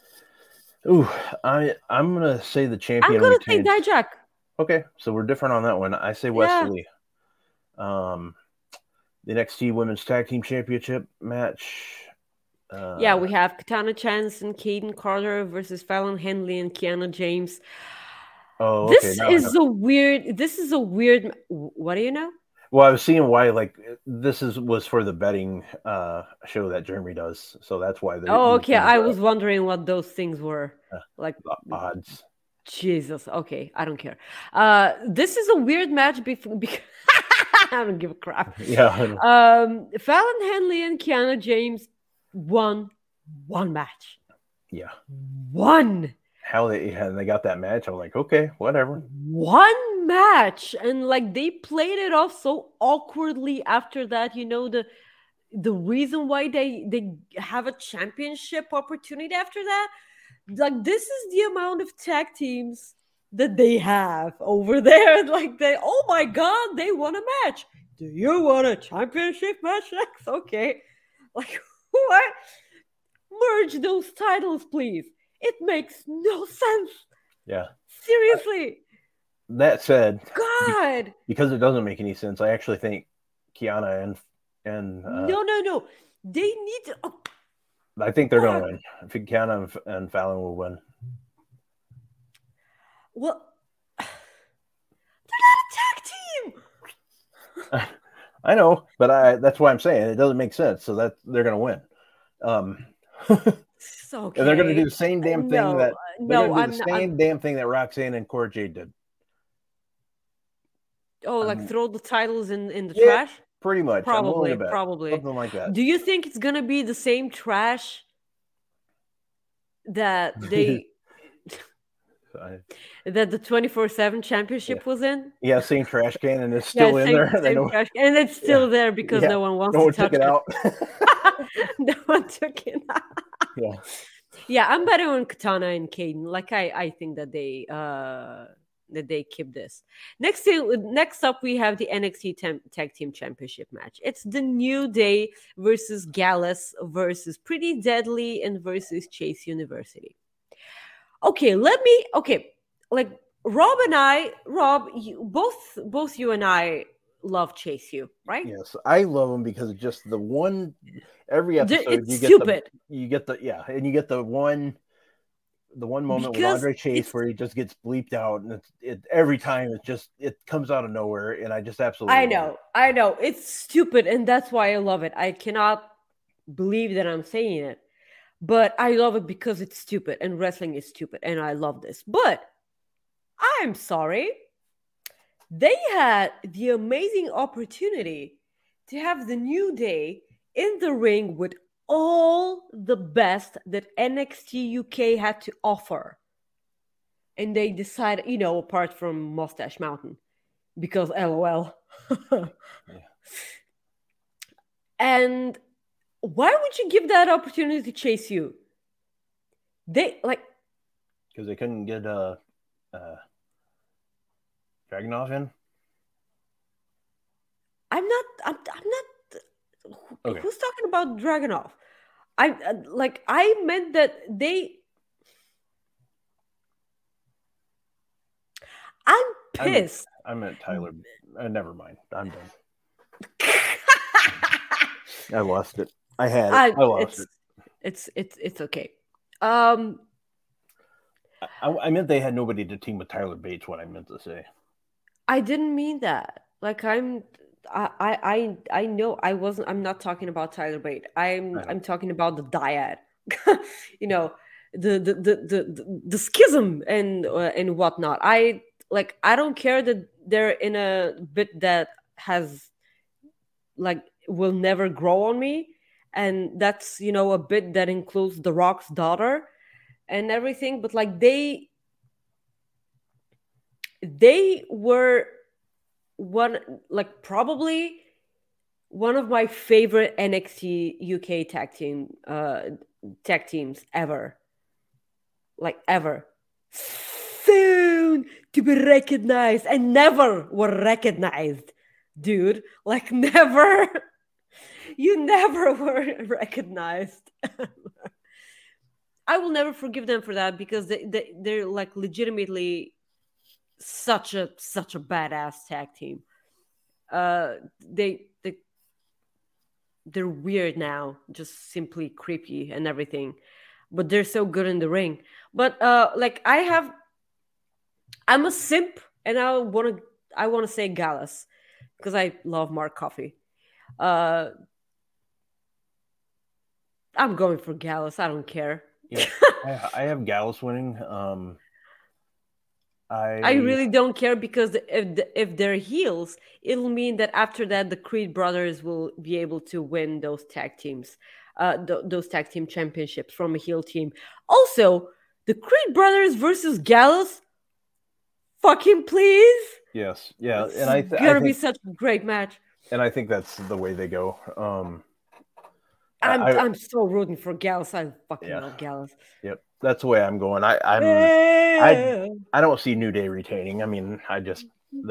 [SPEAKER 3] gonna say the champion.
[SPEAKER 4] I'm gonna say Dijak.
[SPEAKER 3] Okay, so we're different on that one. I say Wesley. Yeah. The NXT Women's Tag Team Championship match.
[SPEAKER 4] Yeah, we have Katana Chance and Kaden Carter versus Fallon Henley and Kiana James.
[SPEAKER 3] Oh,
[SPEAKER 4] okay. This is a weird. What do you know?
[SPEAKER 3] Well, I was seeing why, like, this was for the betting show that Jeremy does, so that's why.
[SPEAKER 4] Okay. I was wondering what those things were, like
[SPEAKER 3] odds.
[SPEAKER 4] Jesus. Okay, I don't care. This is a weird match because I don't give a crap.
[SPEAKER 3] Yeah.
[SPEAKER 4] Fallon Henley and Kiana James won one match.
[SPEAKER 3] Yeah.
[SPEAKER 4] One.
[SPEAKER 3] How they got that match? I'm like, okay, whatever.
[SPEAKER 4] One match, and like they played it off so awkwardly after that. The reason why they have a championship opportunity after that, like this is the amount of tag teams that they have over there. Like oh my god, they won a match. Do you want a championship match next? Okay, like what? Merge those titles, please. It makes no sense.
[SPEAKER 3] Yeah.
[SPEAKER 4] Seriously.
[SPEAKER 3] That said,
[SPEAKER 4] God,
[SPEAKER 3] because it doesn't make any sense, I actually think Kiana and
[SPEAKER 4] no, they need to.
[SPEAKER 3] I think they're going to win. I think Kiana and Fallon will win.
[SPEAKER 4] Well, they're not a tag
[SPEAKER 3] team. I know, but that's why I'm saying it doesn't make sense. So that they're going to win.
[SPEAKER 4] Okay.
[SPEAKER 3] And they're going to do the same damn thing damn thing that Roxanne and Cora Jade did.
[SPEAKER 4] Oh, like throw the titles in the trash?
[SPEAKER 3] Pretty much.
[SPEAKER 4] Probably.
[SPEAKER 3] Something like that.
[SPEAKER 4] Do you think it's going to be the same trash that they that the 24/7 championship was in?
[SPEAKER 3] Yeah, same trash can, and it's still in there.
[SPEAKER 4] Trash can, and it's still there because no one wants to touch
[SPEAKER 3] it out.
[SPEAKER 4] No one took it out. Yeah, I'm betting on Katana and Kaden. Like I think that they keep this. Next up, we have the NXT Tag Team Championship match. It's the New Day versus Gallus versus Pretty Deadly and versus Chase University. Okay, like Rob, both you and I love Chase U, right?
[SPEAKER 3] Yes, I love him because it's just the one. Every episode,
[SPEAKER 4] it's stupid.
[SPEAKER 3] And you get the one moment with Andre Chase where he just gets bleeped out, and every time it comes out of nowhere, and I just absolutely.
[SPEAKER 4] I know, it's stupid, and that's why I love it. I cannot believe that I'm saying it, but I love it because it's stupid, and wrestling is stupid, and I love this. But I'm sorry, they had the amazing opportunity to have the New Day in the ring with all the best that NXT UK had to offer. And they decided, apart from Mustache Mountain, because LOL. Yeah. And why would you give that opportunity to Chase U? Because
[SPEAKER 3] they couldn't get Dragunov in.
[SPEAKER 4] I'm not. I'm not.
[SPEAKER 3] Okay.
[SPEAKER 4] Who's talking about Dragunov? I meant that they. I'm pissed.
[SPEAKER 3] I meant Tyler. Never mind. I'm done. I lost it. I had it. I lost it.
[SPEAKER 4] It's okay.
[SPEAKER 3] I meant they had nobody to team with Tyler Bates. What I meant to say.
[SPEAKER 4] I didn't mean that. Like I know I'm not talking about Tyler Bate. I'm talking about the dyad. You know, the schism and whatnot. I don't care that they're in a bit that has will never grow on me, and that's a bit that includes The Rock's daughter and everything. But they were probably one of my favorite NXT UK tag teams ever. Ever. Soon to be recognized, and never were recognized, dude. Never. You never were recognized. I will never forgive them for that, because they're legitimately such a badass tag team. They're weird now, just simply creepy and everything, but they're so good in the ring. But I'm a simp, and I want to say Gallus, because I love Mark Coffey. I'm going for Gallus. I don't care.
[SPEAKER 3] Yeah, I have Gallus winning.
[SPEAKER 4] I really don't care, because if they're heels, it'll mean that after that the Creed brothers will be able to win those tag teams, those tag team championships from a heel team. Also, the Creed brothers versus Gallus, fucking please.
[SPEAKER 3] Yes, yeah, and I think
[SPEAKER 4] gonna be such a great match.
[SPEAKER 3] And I think that's the way they go.
[SPEAKER 4] I'm so rooting for Gallus. I fucking love Gallus.
[SPEAKER 3] Yep, that's the way I'm going. I don't see New Day retaining. I mean, there's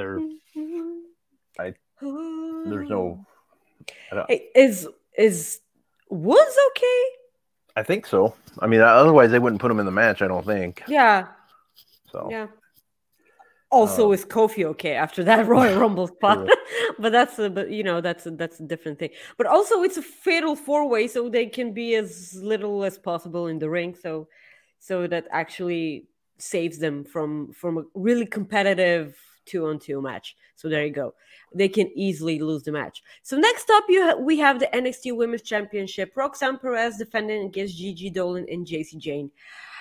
[SPEAKER 3] no.
[SPEAKER 4] Is Woods okay?
[SPEAKER 3] I think so. I mean, otherwise they wouldn't put him in the match, I don't think.
[SPEAKER 4] Yeah.
[SPEAKER 3] So.
[SPEAKER 4] Yeah. Also, is Kofi okay after that Royal Rumble spot? But that's a different thing. But also, it's a fatal 4-way, so they can be as little as possible in the ring, so that actually saves them from a really competitive 2-on-2 match. So there you go. They can easily lose the match. So next up, we have the NXT Women's Championship. Roxanne Perez defending against Gigi Dolan and Jacy Jayne.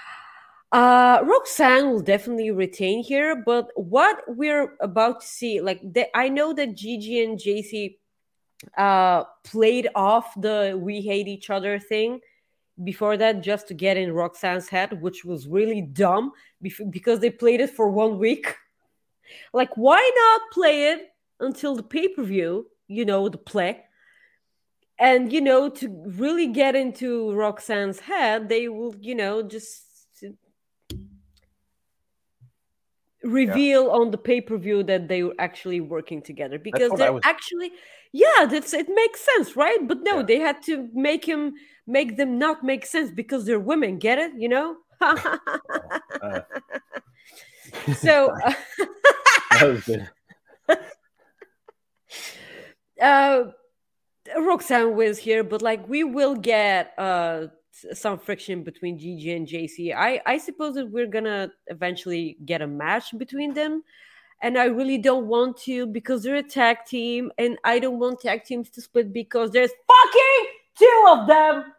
[SPEAKER 4] Roxanne will definitely retain here, but what we're about to see, I know that Gigi and Jacy played off the "we hate each other" thing before that, just to get in Roxanne's head, which was really dumb because they played it for 1 week. Why not play it until the pay-per-view, the play? And, to really get into Roxanne's head, they will, just reveal on the pay-per-view that they were actually working together, because they're actually, it makes sense, right? But no, they had to make them not make sense because they're women. Get it? So
[SPEAKER 3] that was good.
[SPEAKER 4] Roxanne wins here, but we will get some friction between Gigi and Jacy. I suppose that we're gonna eventually get a match between them, and I really don't want to, because they're a tag team, and I don't want tag teams to split because there's fucking 2 of them.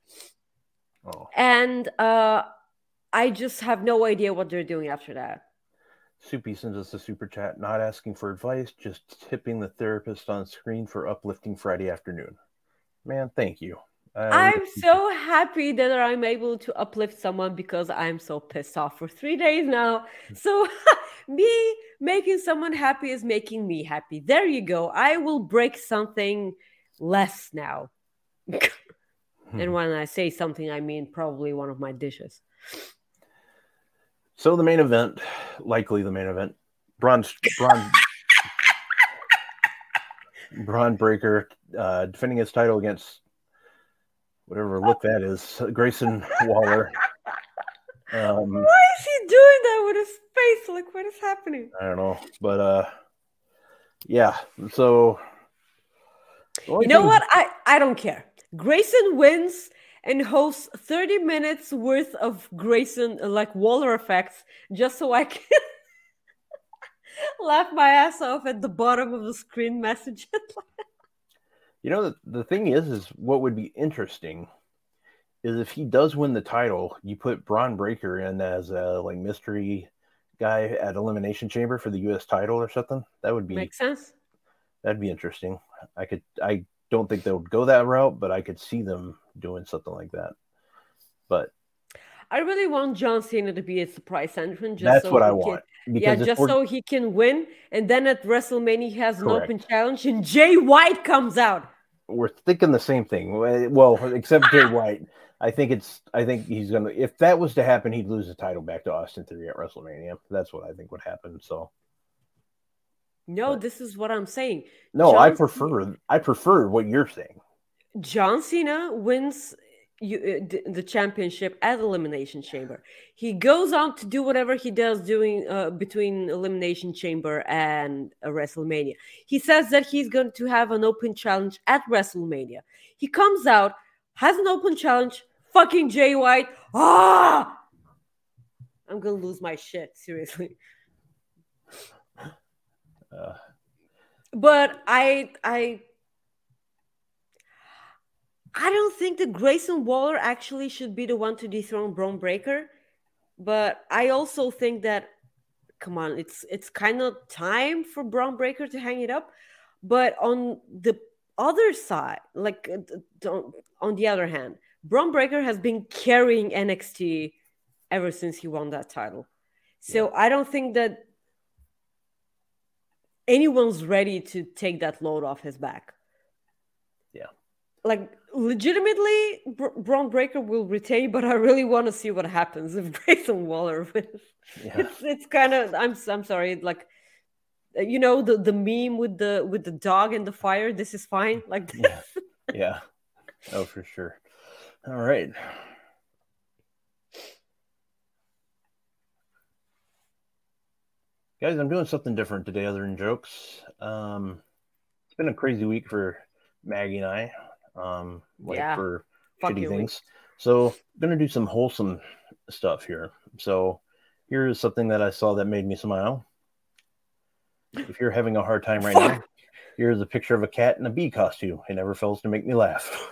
[SPEAKER 4] And I just have no idea what they're doing after that.
[SPEAKER 3] Soupy sends us a super chat, not asking for advice, just tipping the therapist on screen for uplifting Friday afternoon. Man, thank you.
[SPEAKER 4] I'm so happy that I'm able to uplift someone, because I'm so pissed off for 3 days now. So me making someone happy is making me happy. There you go. I will break something less now. And when I say something, I mean probably one of my dishes.
[SPEAKER 3] So the main event, likely the main event, Braun Braun Breaker defending his title against whatever look that is, Grayson Waller.
[SPEAKER 4] Why is he doing that with his face? Like, what is happening?
[SPEAKER 3] I don't know, but yeah. So
[SPEAKER 4] you know what? I don't care. Grayson wins and hosts 30 minutes worth of Grayson like Waller effects, just so I can laugh my ass off at the bottom of the screen message.
[SPEAKER 3] You know, the thing is what would be interesting is if he does win the title, you put Braun Breaker in as a like mystery guy at Elimination Chamber for the U.S. title or something. That would be
[SPEAKER 4] make sense.
[SPEAKER 3] That'd be interesting. I don't think they would go that route, but I could see them doing something like that. But
[SPEAKER 4] I really want John Cena to be a surprise entrant.
[SPEAKER 3] That's what I want.
[SPEAKER 4] Yeah, just so he can win. And then at WrestleMania, he has an open challenge, and Jay White comes out.
[SPEAKER 3] We're thinking the same thing. Well, except Jay White. I think he's gonna. If that was to happen, he'd lose the title back to Austin Theory at WrestleMania. That's what I think would happen. So.
[SPEAKER 4] No, this is what I'm saying.
[SPEAKER 3] No, I prefer what you're saying.
[SPEAKER 4] John Cena wins the championship at Elimination Chamber. He goes on to do whatever he does doing between Elimination Chamber and WrestleMania. He says that he's going to have an open challenge at WrestleMania. He comes out, has an open challenge, fucking Jay White. I'm going to lose my shit, seriously. But I don't think that Grayson Waller actually should be the one to dethrone Braun Breaker. But I also think that, come on, it's kind of time for Braun Breaker to hang it up. But on the other side, like on the other hand, Braun Breaker has been carrying NXT ever since he won that title. So I don't think that anyone's ready to take that load off his back.
[SPEAKER 3] Yeah.
[SPEAKER 4] Like, legitimately, Braun Breaker will retain, but I really want to see what happens if Grayson Waller wins. Yeah. It's kind of, I'm sorry, like, you know, the meme with the dog and the fire, this is fine. Like this.
[SPEAKER 3] Yeah. Oh, for sure. All right. Guys, I'm doing something different today other than jokes. It's been a crazy week for Maggie and I, for shitty things. So I'm going to do some wholesome stuff here. So here's something that I saw that made me smile. If you're having a hard time right now, here's a picture of a cat in a bee costume. It never fails to make me laugh.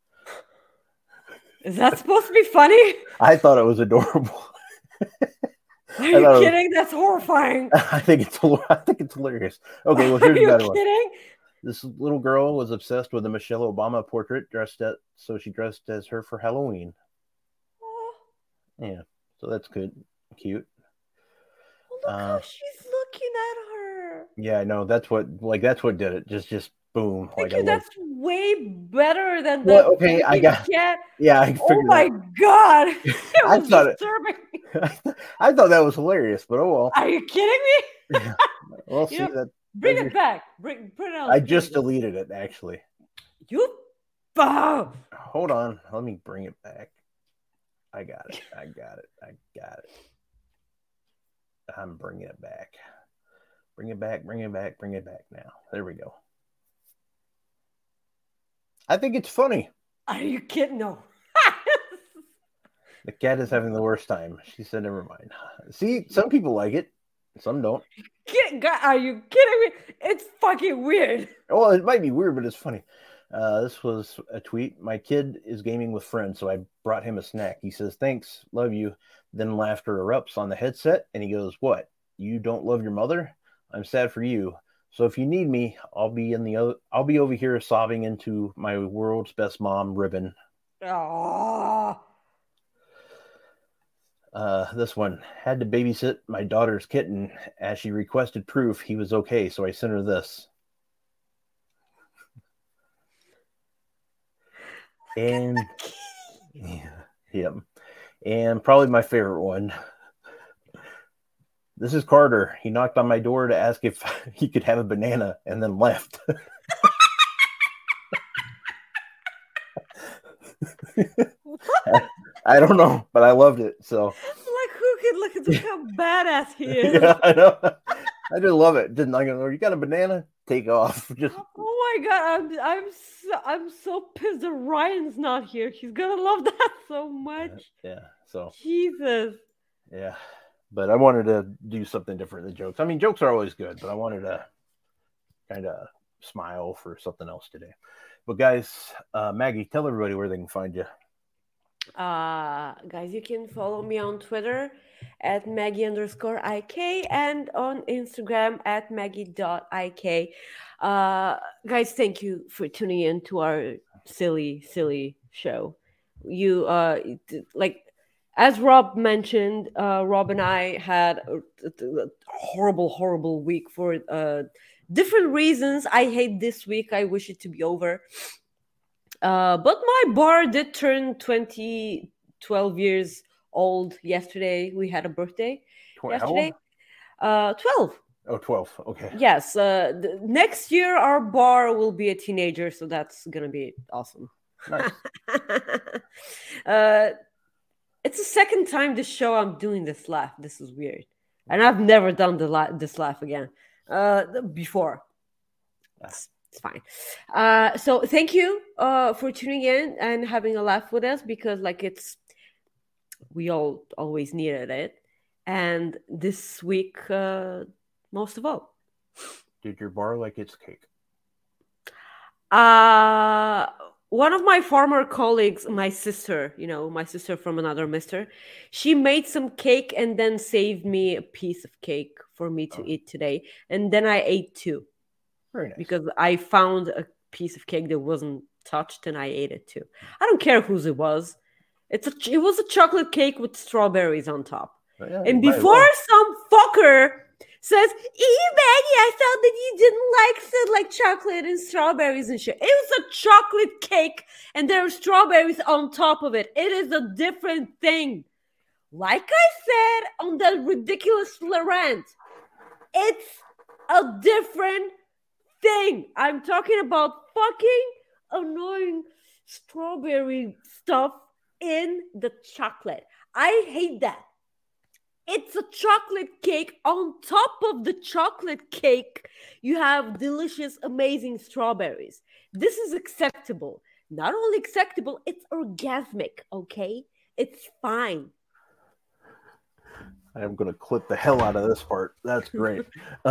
[SPEAKER 4] Is that supposed to be funny?
[SPEAKER 3] I thought it was adorable.
[SPEAKER 4] Are you kidding? That's horrifying.
[SPEAKER 3] I think it's hilarious. Okay, well, here's another one.
[SPEAKER 4] Kidding?
[SPEAKER 3] This little girl was obsessed with a Michelle Obama portrait, so she dressed as her for Halloween.
[SPEAKER 4] Oh.
[SPEAKER 3] Yeah, so that's good, cute.
[SPEAKER 4] Oh, look how she's looking at her.
[SPEAKER 3] Yeah, I know. That's what did it. Just boom.
[SPEAKER 4] That's way better than
[SPEAKER 3] the. Well, okay, I got.
[SPEAKER 4] Cat.
[SPEAKER 3] Yeah, I figured.
[SPEAKER 4] Oh my god! It was disturbing.
[SPEAKER 3] I thought that was hilarious, but oh well.
[SPEAKER 4] Are you kidding me?
[SPEAKER 3] Yeah. Well, see that.
[SPEAKER 4] Bring it back. Put it on.
[SPEAKER 3] I just deleted it, actually. Hold on. Let me bring it back. I got it. I'm bringing it back. Bring it back now. There we go. I think it's funny.
[SPEAKER 4] Are you kidding? No.
[SPEAKER 3] The cat is having the worst time. She said, never mind. See, some people like it. Some don't.
[SPEAKER 4] Are you kidding me? It's fucking weird.
[SPEAKER 3] Well, it might be weird, but it's funny. This was a tweet. My kid is gaming with friends, so I brought him a snack. He says, thanks, love you. Then laughter erupts on the headset, and he goes, what? You don't love your mother? I'm sad for you. So if you need me, I'll be over here sobbing into my world's best mom ribbon.
[SPEAKER 4] Oh.
[SPEAKER 3] This one, had to babysit my daughter's kitten as she requested proof he was okay, so I sent her this. And and probably my favorite one. This is Carter. He knocked on my door to ask if he could have a banana and then left. I don't know, but I loved it. So
[SPEAKER 4] Like, who could look at how badass he is?
[SPEAKER 3] yeah, I know. I just love it. Didn't like it. You got a banana? Take off. Just
[SPEAKER 4] Oh my god, I'm so pissed that Ryan's not here. He's gonna love that so much.
[SPEAKER 3] yeah. So
[SPEAKER 4] Jesus.
[SPEAKER 3] yeah, but I wanted to do something different than jokes. I mean, jokes are always good, but I wanted to kind of smile for something else today. But guys, Maggie, tell everybody where they can find you.
[SPEAKER 4] Guys, you can follow me on Twitter at Maggie_IK and on Instagram at Maggie.IK. Guys, thank you for tuning in to our silly show. You like, as Rob mentioned, Rob and I had a horrible week for different reasons. I hate this week. I wish it to be over. But my bar did turn 12 years old yesterday. We had a birthday yesterday. 12.
[SPEAKER 3] Oh, 12. Okay.
[SPEAKER 4] Yes. Next year, our bar will be a teenager, so that's going to be awesome.
[SPEAKER 3] Nice.
[SPEAKER 4] It's the second time this show I'm doing this laugh. This is weird. And I've never done this laugh again before. It's fine. So thank you for tuning in and having a laugh with us, because we all always needed it. And this week, most of all.
[SPEAKER 3] Did your bar like its cake?
[SPEAKER 4] One of my former colleagues, my sister from another mister, she made some cake and then saved me a piece of cake for me to eat today. And then I ate two.
[SPEAKER 3] Very nice.
[SPEAKER 4] Because I found a piece of cake that wasn't touched and I ate it too. I don't care whose it was. It was a chocolate cake with strawberries on top.
[SPEAKER 3] Yeah,
[SPEAKER 4] and before some fucker says, Maggie, I thought that you didn't like chocolate and strawberries and shit. It was a chocolate cake and there are strawberries on top of it. It is a different thing. Like I said on that ridiculous rant, it's a different thing. I'm talking about fucking annoying strawberry stuff in the chocolate. I hate that. It's a chocolate cake. On top of the chocolate cake, you have delicious, amazing strawberries. This is acceptable. Not only acceptable, it's orgasmic, okay? It's fine.
[SPEAKER 3] I'm going to clip the hell out of this part. That's great.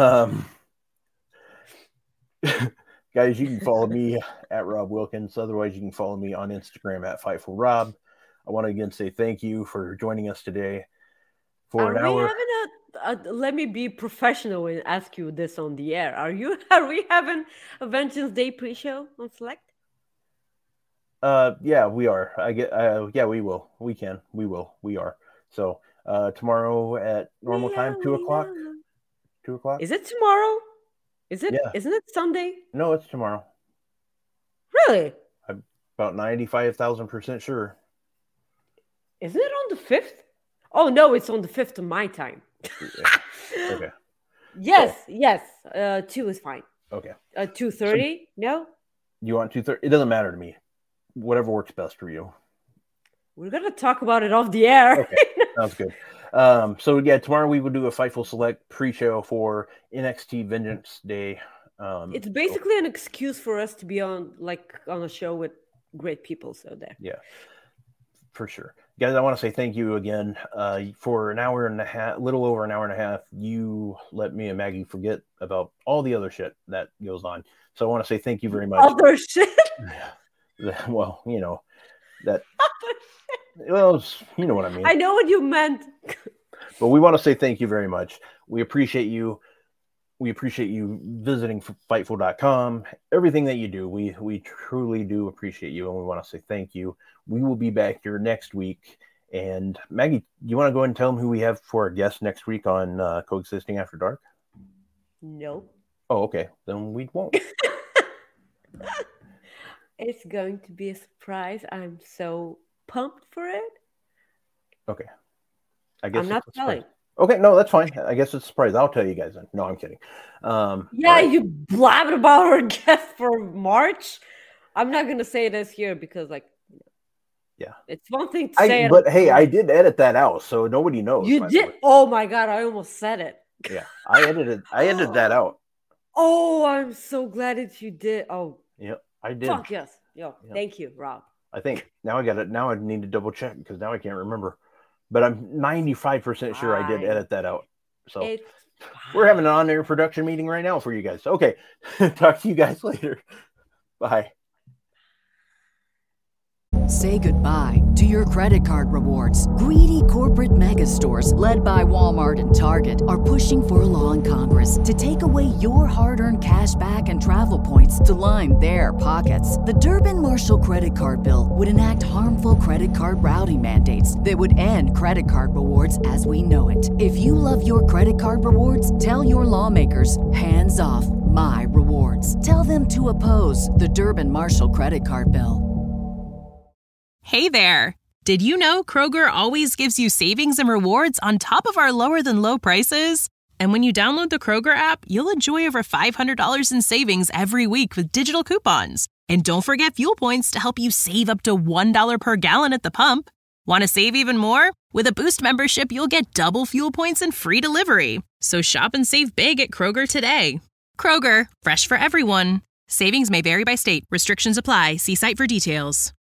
[SPEAKER 3] Guys, you can follow me at Rob Wilkins. Otherwise, you can follow me on Instagram at FightfulRob. I want to again say thank you for joining us today for an hour.
[SPEAKER 4] Let me be professional and ask you this on the air. Are we having a Vengeance Day pre-show on Select?
[SPEAKER 3] Yeah, we are. Yeah, we will. We can. We will. We are. So tomorrow at normal time, 2:00. 2:00.
[SPEAKER 4] Is it tomorrow? Is it?
[SPEAKER 3] Yeah.
[SPEAKER 4] Isn't it Sunday?
[SPEAKER 3] No, it's tomorrow.
[SPEAKER 4] Really?
[SPEAKER 3] I'm about 95,000% sure.
[SPEAKER 4] Is it on the 5th? Oh no, it's on the 5th of my time.
[SPEAKER 3] Okay.
[SPEAKER 4] Yes. 2 is fine.
[SPEAKER 3] Okay.
[SPEAKER 4] 2:30? No.
[SPEAKER 3] You want 2:30? It doesn't matter to me. Whatever works best for you.
[SPEAKER 4] We're gonna talk about it off the air.
[SPEAKER 3] Okay, sounds good. So yeah, tomorrow we will do a Fightful Select pre-show for NXT Vengeance Day.
[SPEAKER 4] It's basically an excuse for us to be on a show with great people. So there.
[SPEAKER 3] Yeah, for sure, guys. I want to say thank you again for an hour and a half, little over an hour and a half. You let me and Maggie forget about all the other shit that goes on. So I want to say thank you very much.
[SPEAKER 4] Other shit.
[SPEAKER 3] Well, you know that. Well, you know what I mean.
[SPEAKER 4] I know what you meant.
[SPEAKER 3] But we want to say thank you very much. We appreciate you. We appreciate you visiting Fightful.com. Everything that you do, we truly do appreciate you, and we want to say thank you. We will be back here next week. And Maggie, you want to go ahead and tell them who we have for our guest next week on Coexisting After Dark?
[SPEAKER 4] No.
[SPEAKER 3] Oh, okay. Then we won't.
[SPEAKER 4] It's going to be a surprise. I'm so pumped for it.
[SPEAKER 3] Okay. I guess
[SPEAKER 4] I'm not telling.
[SPEAKER 3] Okay, no, that's fine. I guess it's a surprise. I'll tell you guys then. No, I'm kidding.
[SPEAKER 4] Yeah, right. You blabbed about our guest for March. I'm not gonna say this here because,
[SPEAKER 3] Yeah.
[SPEAKER 4] It's one thing to say it.
[SPEAKER 3] But hey, I did edit that out, so nobody knows.
[SPEAKER 4] You did? Oh my God, I almost said it.
[SPEAKER 3] Yeah, I edited that out.
[SPEAKER 4] Oh, I'm so glad that you did. Oh,
[SPEAKER 3] yeah, I did.
[SPEAKER 4] Fuck yes. Yo, thank you, Rob.
[SPEAKER 3] I think now I got it. Now I need to double check because now I can't remember. But I'm 95% sure I did edit that out. So we're having an on-air production meeting right now for you guys. Okay, talk to you guys later. Bye.
[SPEAKER 1] Say goodbye to your credit card rewards. Greedy corporate mega stores, led by Walmart and Target, are pushing for a law in Congress to take away your hard-earned cash back and travel points to line their pockets. The Durbin-Marshall credit card bill would enact harmful credit card routing mandates that would end credit card rewards as we know it. If you love your credit card rewards, tell your lawmakers, hands off my rewards. Tell them to oppose the Durbin-Marshall credit card bill.
[SPEAKER 2] Hey there! Did you know Kroger always gives you savings and rewards on top of our lower-than-low prices? And when you download the Kroger app, you'll enjoy over $500 in savings every week with digital coupons. And don't forget fuel points to help you save up to $1 per gallon at the pump. Want to save even more? With a Boost membership, you'll get double fuel points and free delivery. So shop and save big at Kroger today. Kroger, fresh for everyone. Savings may vary by state. Restrictions apply. See site for details.